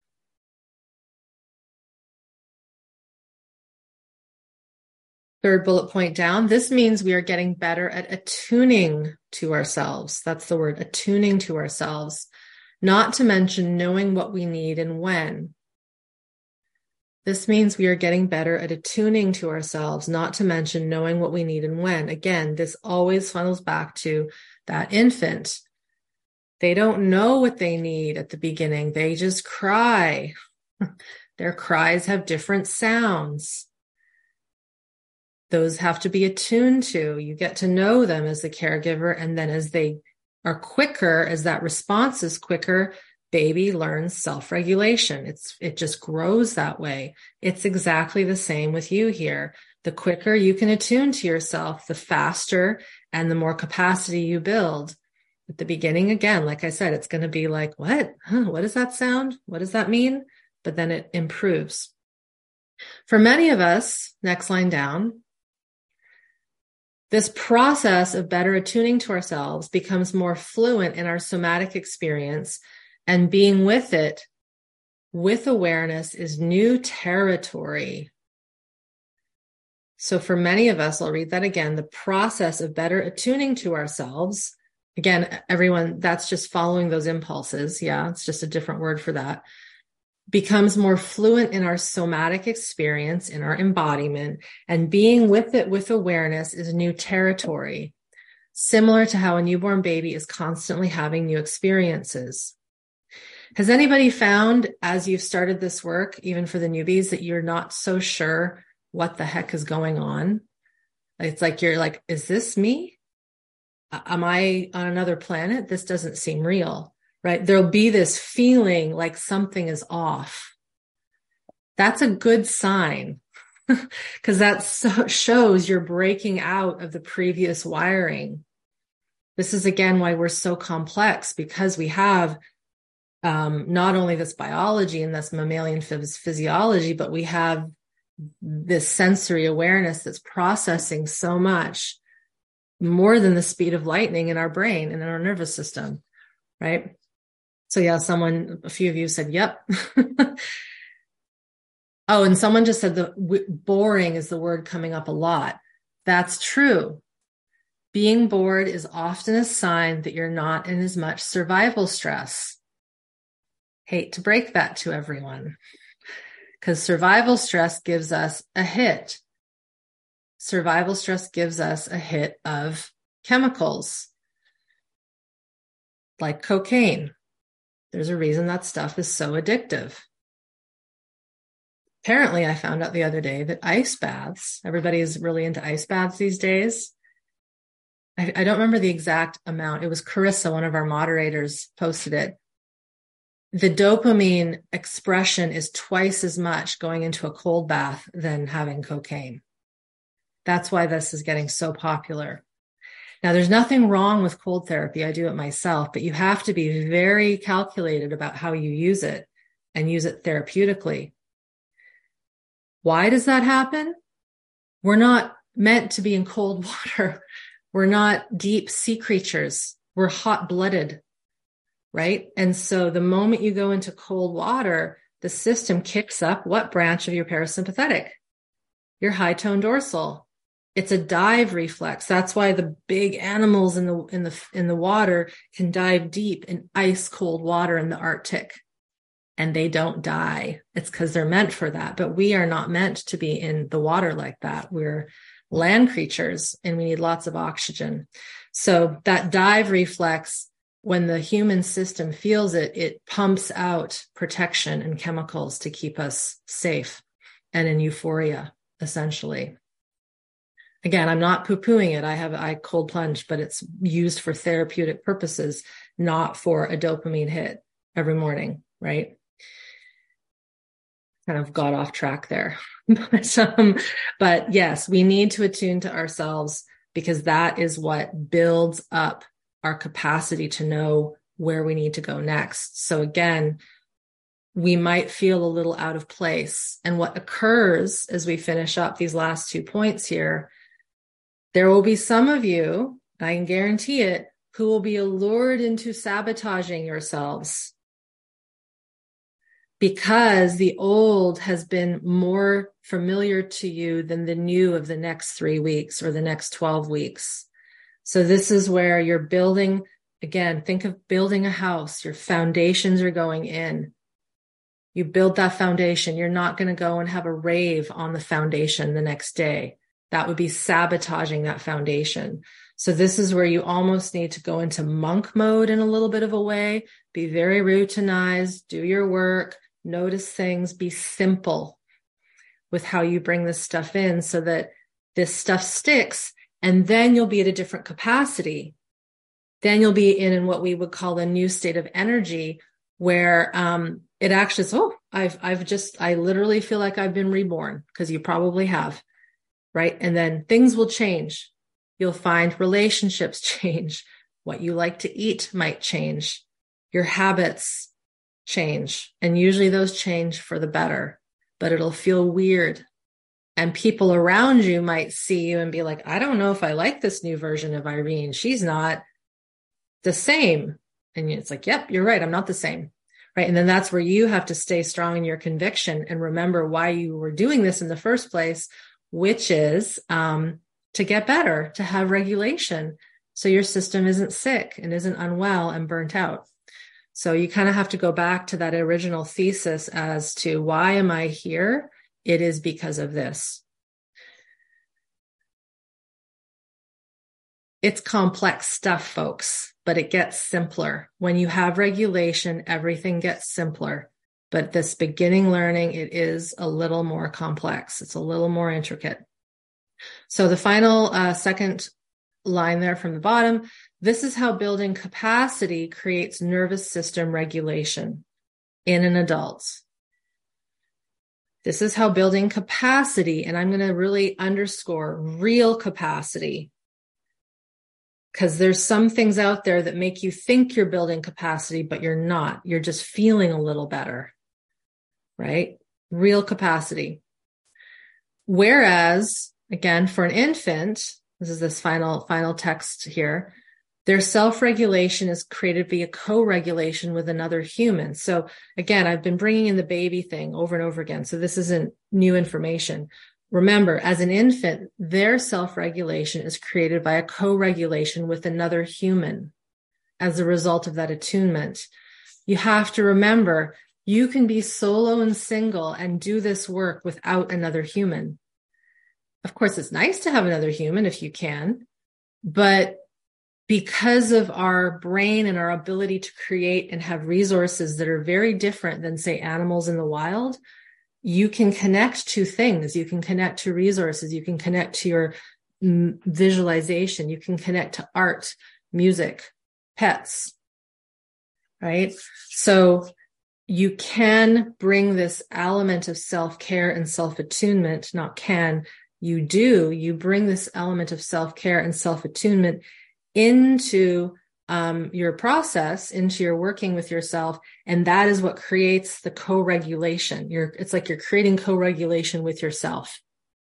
Third bullet point down. This means we are getting better at attuning to ourselves. That's the word, attuning to ourselves. Not to mention knowing what we need and when. This means we are getting better at attuning to ourselves, not to mention knowing what we need and when. Again, this always funnels back to that infant. They don't know what they need at the beginning. They just cry. Their cries have different sounds. Those have to be attuned to. You get to know them as the caregiver, and then as they are quicker, as that response is quicker, baby learns self-regulation. It's, it just grows that way. It's exactly the same with you here. The quicker you can attune to yourself, the faster and the more capacity you build. At the beginning, again, like I said, it's going to be like, what? Huh, what does that sound? What does that mean? But then it improves. For many of us, next line down, this process of better attuning to ourselves becomes more fluent in our somatic experience, and being with it, with awareness, is new territory. So for many of us, I'll read that again, the process of better attuning to ourselves, again, everyone, that's just following those impulses. Yeah, it's just a different word for that. Becomes more fluent in our somatic experience, in our embodiment, and being with it with awareness is new territory, similar to how a newborn baby is constantly having new experiences. Has anybody found, as you've started this work, even for the newbies, that you're not so sure what the heck is going on? It's like, you're like, is this me? Am I on another planet? This doesn't seem real. Right? There'll be this feeling like something is off. That's a good sign because that so shows you're breaking out of the previous wiring. This is again why we're so complex, because we have um, not only this biology and this mammalian phys- physiology, but we have this sensory awareness that's processing so much more than the speed of lightning in our brain and in our nervous system, right? So yeah, someone, a few of you said, yep. Oh, and someone just said the w- boring is the word coming up a lot. That's true. Being bored is often a sign that you're not in as much survival stress. Hate to break that to everyone, because survival stress gives us a hit. Survival stress gives us a hit of chemicals like cocaine. There's a reason that stuff is so addictive. Apparently, I found out the other day that ice baths, everybody is really into ice baths these days. I, I don't remember the exact amount. It was Carissa, one of our moderators, posted it. The dopamine expression is twice as much going into a cold bath than having cocaine. That's why this is getting so popular. Now, there's nothing wrong with cold therapy. I do it myself, but you have to be very calculated about how you use it and use it therapeutically. Why does that happen? We're not meant to be in cold water. We're not deep sea creatures. We're hot-blooded, right? And so the moment you go into cold water, the system kicks up what branch of your parasympathetic? Your high tone dorsal. It's a dive reflex. That's why the big animals in the in the in the water can dive deep in ice cold water in the Arctic, and they don't die. It's because they're meant for that. But we are not meant to be in the water like that. We're land creatures, and we need lots of oxygen. So that dive reflex when the human system feels it, it pumps out protection and chemicals to keep us safe and in euphoria, essentially. Again, I'm not poo-pooing it. I have I cold plunge, but it's used for therapeutic purposes, not for a dopamine hit every morning, right? Kind of got off track there. but, um, but yes, we need to attune to ourselves, because that is what builds up our capacity to know where we need to go next. So again, we might feel a little out of place. And what occurs as we finish up these last two points here, there will be some of you, I can guarantee it, who will be allured into sabotaging yourselves, because the old has been more familiar to you than the new of the next three weeks or the next twelve weeks. So this is where you're building, again, think of building a house. Your foundations are going in. You build that foundation. You're not going to go and have a rave on the foundation the next day. That would be sabotaging that foundation. So this is where you almost need to go into monk mode in a little bit of a way. Be very routinized, do your work, notice things, be simple with how you bring this stuff in so that this stuff sticks. And then you'll be at a different capacity. Then you'll be in, in what we would call a new state of energy, where um, it actually is, oh, I've, I've just, I literally feel like I've been reborn, because you probably have, right? And then things will change. You'll find relationships change. What you like to eat might change. Your habits change. And usually those change for the better, but it'll feel weird. And people around you might see you and be like, I don't know if I like this new version of Irene. She's not the same. And it's like, yep, you're right. I'm not the same. Right. And then that's where you have to stay strong in your conviction and remember why you were doing this in the first place, which is um, to get better, to have regulation. So your system isn't sick and isn't unwell and burnt out. So you kind of have to go back to that original thesis as to why am I here? It is because of this. It's complex stuff, folks, but it gets simpler. When you have regulation, everything gets simpler. But this beginning learning, it is a little more complex. It's a little more intricate. So the final uh, second line there from the bottom, this is how building capacity creates nervous system regulation in an adult. This is how building capacity, and I'm going to really underscore real capacity, because there's some things out there that make you think you're building capacity, but you're not. You're just feeling a little better, right? Real capacity. Whereas, again, for an infant, this is this final, final text here, their self-regulation is created via co-regulation with another human. So again, I've been bringing in the baby thing over and over again. So this isn't new information. Remember, as an infant, their self-regulation is created by a co-regulation with another human as a result of that attunement. You have to remember, you can be solo and single and do this work without another human. Of course, it's nice to have another human if you can, but because of our brain and our ability to create and have resources that are very different than, say, animals in the wild, you can connect to things. You can connect to resources. You can connect to your mm, visualization. You can connect to art, music, pets, right? So you can bring this element of self-care and self-attunement, not can, you do, you bring this element of self-care and self-attunement into um, your process, into your working with yourself. And that is what creates the co-regulation. You're, it's like you're creating co-regulation with yourself.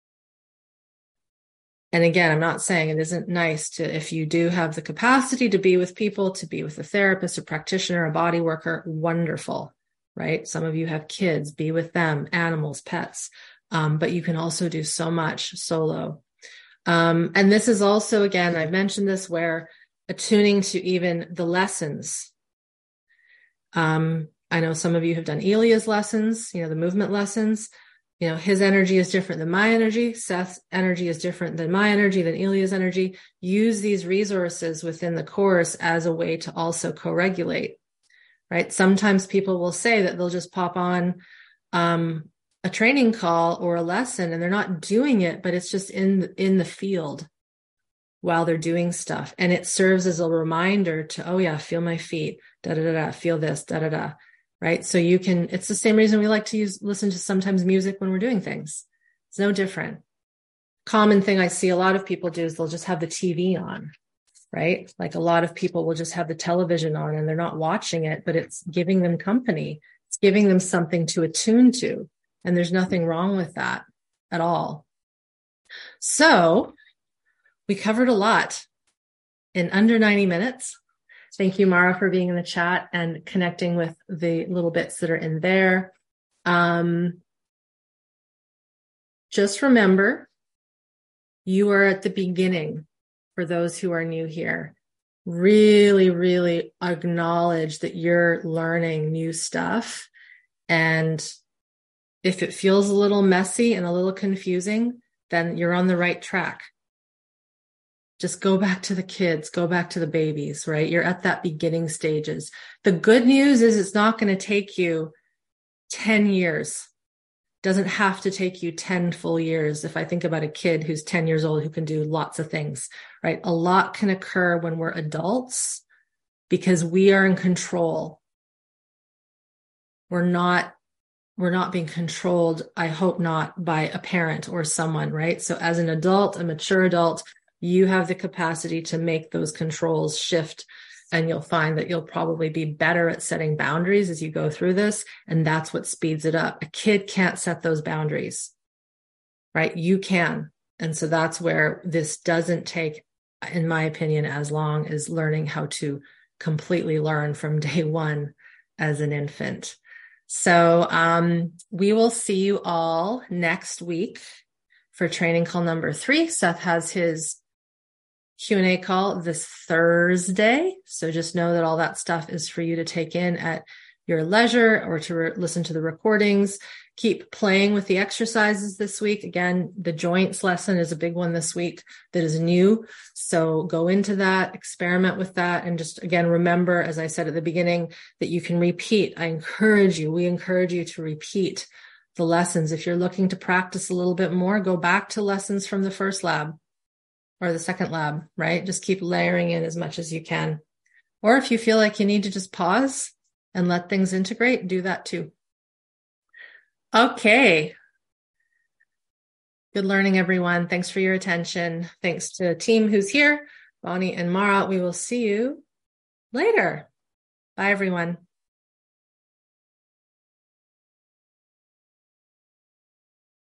And again, I'm not saying it isn't nice to, if you do have the capacity to be with people, to be with a therapist, a practitioner, a body worker, wonderful, right? Some of you have kids, be with them, animals, pets. Um, but you can also do so much solo. Um, and this is also, again, I've mentioned this, where attuning to even the lessons. Um, I know some of you have done Elia's lessons, you know, the movement lessons. You know, his energy is different than my energy. Seth's energy is different than my energy, than Ilya's energy. Use these resources within the course as a way to also co-regulate, right? Sometimes people will say that they'll just pop on um, a training call or a lesson and they're not doing it, but it's just in, in the field while they're doing stuff. And it serves as a reminder to, oh yeah, feel my feet, da, da, da, da, feel this, da, da, da. Right. So you can, it's the same reason we like to use, listen to sometimes music when we're doing things. It's no different. Common thing I see a lot of people do is they'll just have the T V on, right? Like a lot of people will just have the television on and they're not watching it, but it's giving them company. It's giving them something to attune to. And there's nothing wrong with that at all. So we covered a lot in under ninety minutes. Thank you, Mara, for being in the chat and connecting with the little bits that are in there. Um, just remember, you are at the beginning for those who are new here. Really, really acknowledge that you're learning new stuff. And if it feels a little messy and a little confusing, then you're on the right track. Just go back to the kids, go back to the babies, right? You're at that beginning stages. The good news is it's not going to take you ten years. It doesn't have to take you ten full years. If I think about a kid who's ten years old, who can do lots of things, right? A lot can occur when we're adults because we are in control. We're not, we're not being controlled. I hope not by a parent or someone, right? So as an adult, a mature adult, you have the capacity to make those controls shift, and you'll find that you'll probably be better at setting boundaries as you go through this. And that's what speeds it up. A kid can't set those boundaries, right? You can. And so that's where this doesn't take, in my opinion, as long as learning how to completely learn from day one as an infant. So um, we will see you all next week for training call number three. Seth has his Q and A call this Thursday. So just know that all that stuff is for you to take in at your leisure or to re- listen to the recordings. Keep playing with the exercises this week. Again, the joints lesson is a big one this week that is new. So go into that, experiment with that. And just, again, remember, as I said at the beginning, that you can repeat. I encourage you, we encourage you to repeat the lessons. If you're looking to practice a little bit more, go back to lessons from the first lab or the second lab, right? Just keep layering in as much as you can. Or if you feel like you need to just pause and let things integrate, do that too. Okay. Good learning, everyone. Thanks for your attention. Thanks to the team who's here, Bonnie and Mara. We will see you later. Bye, everyone.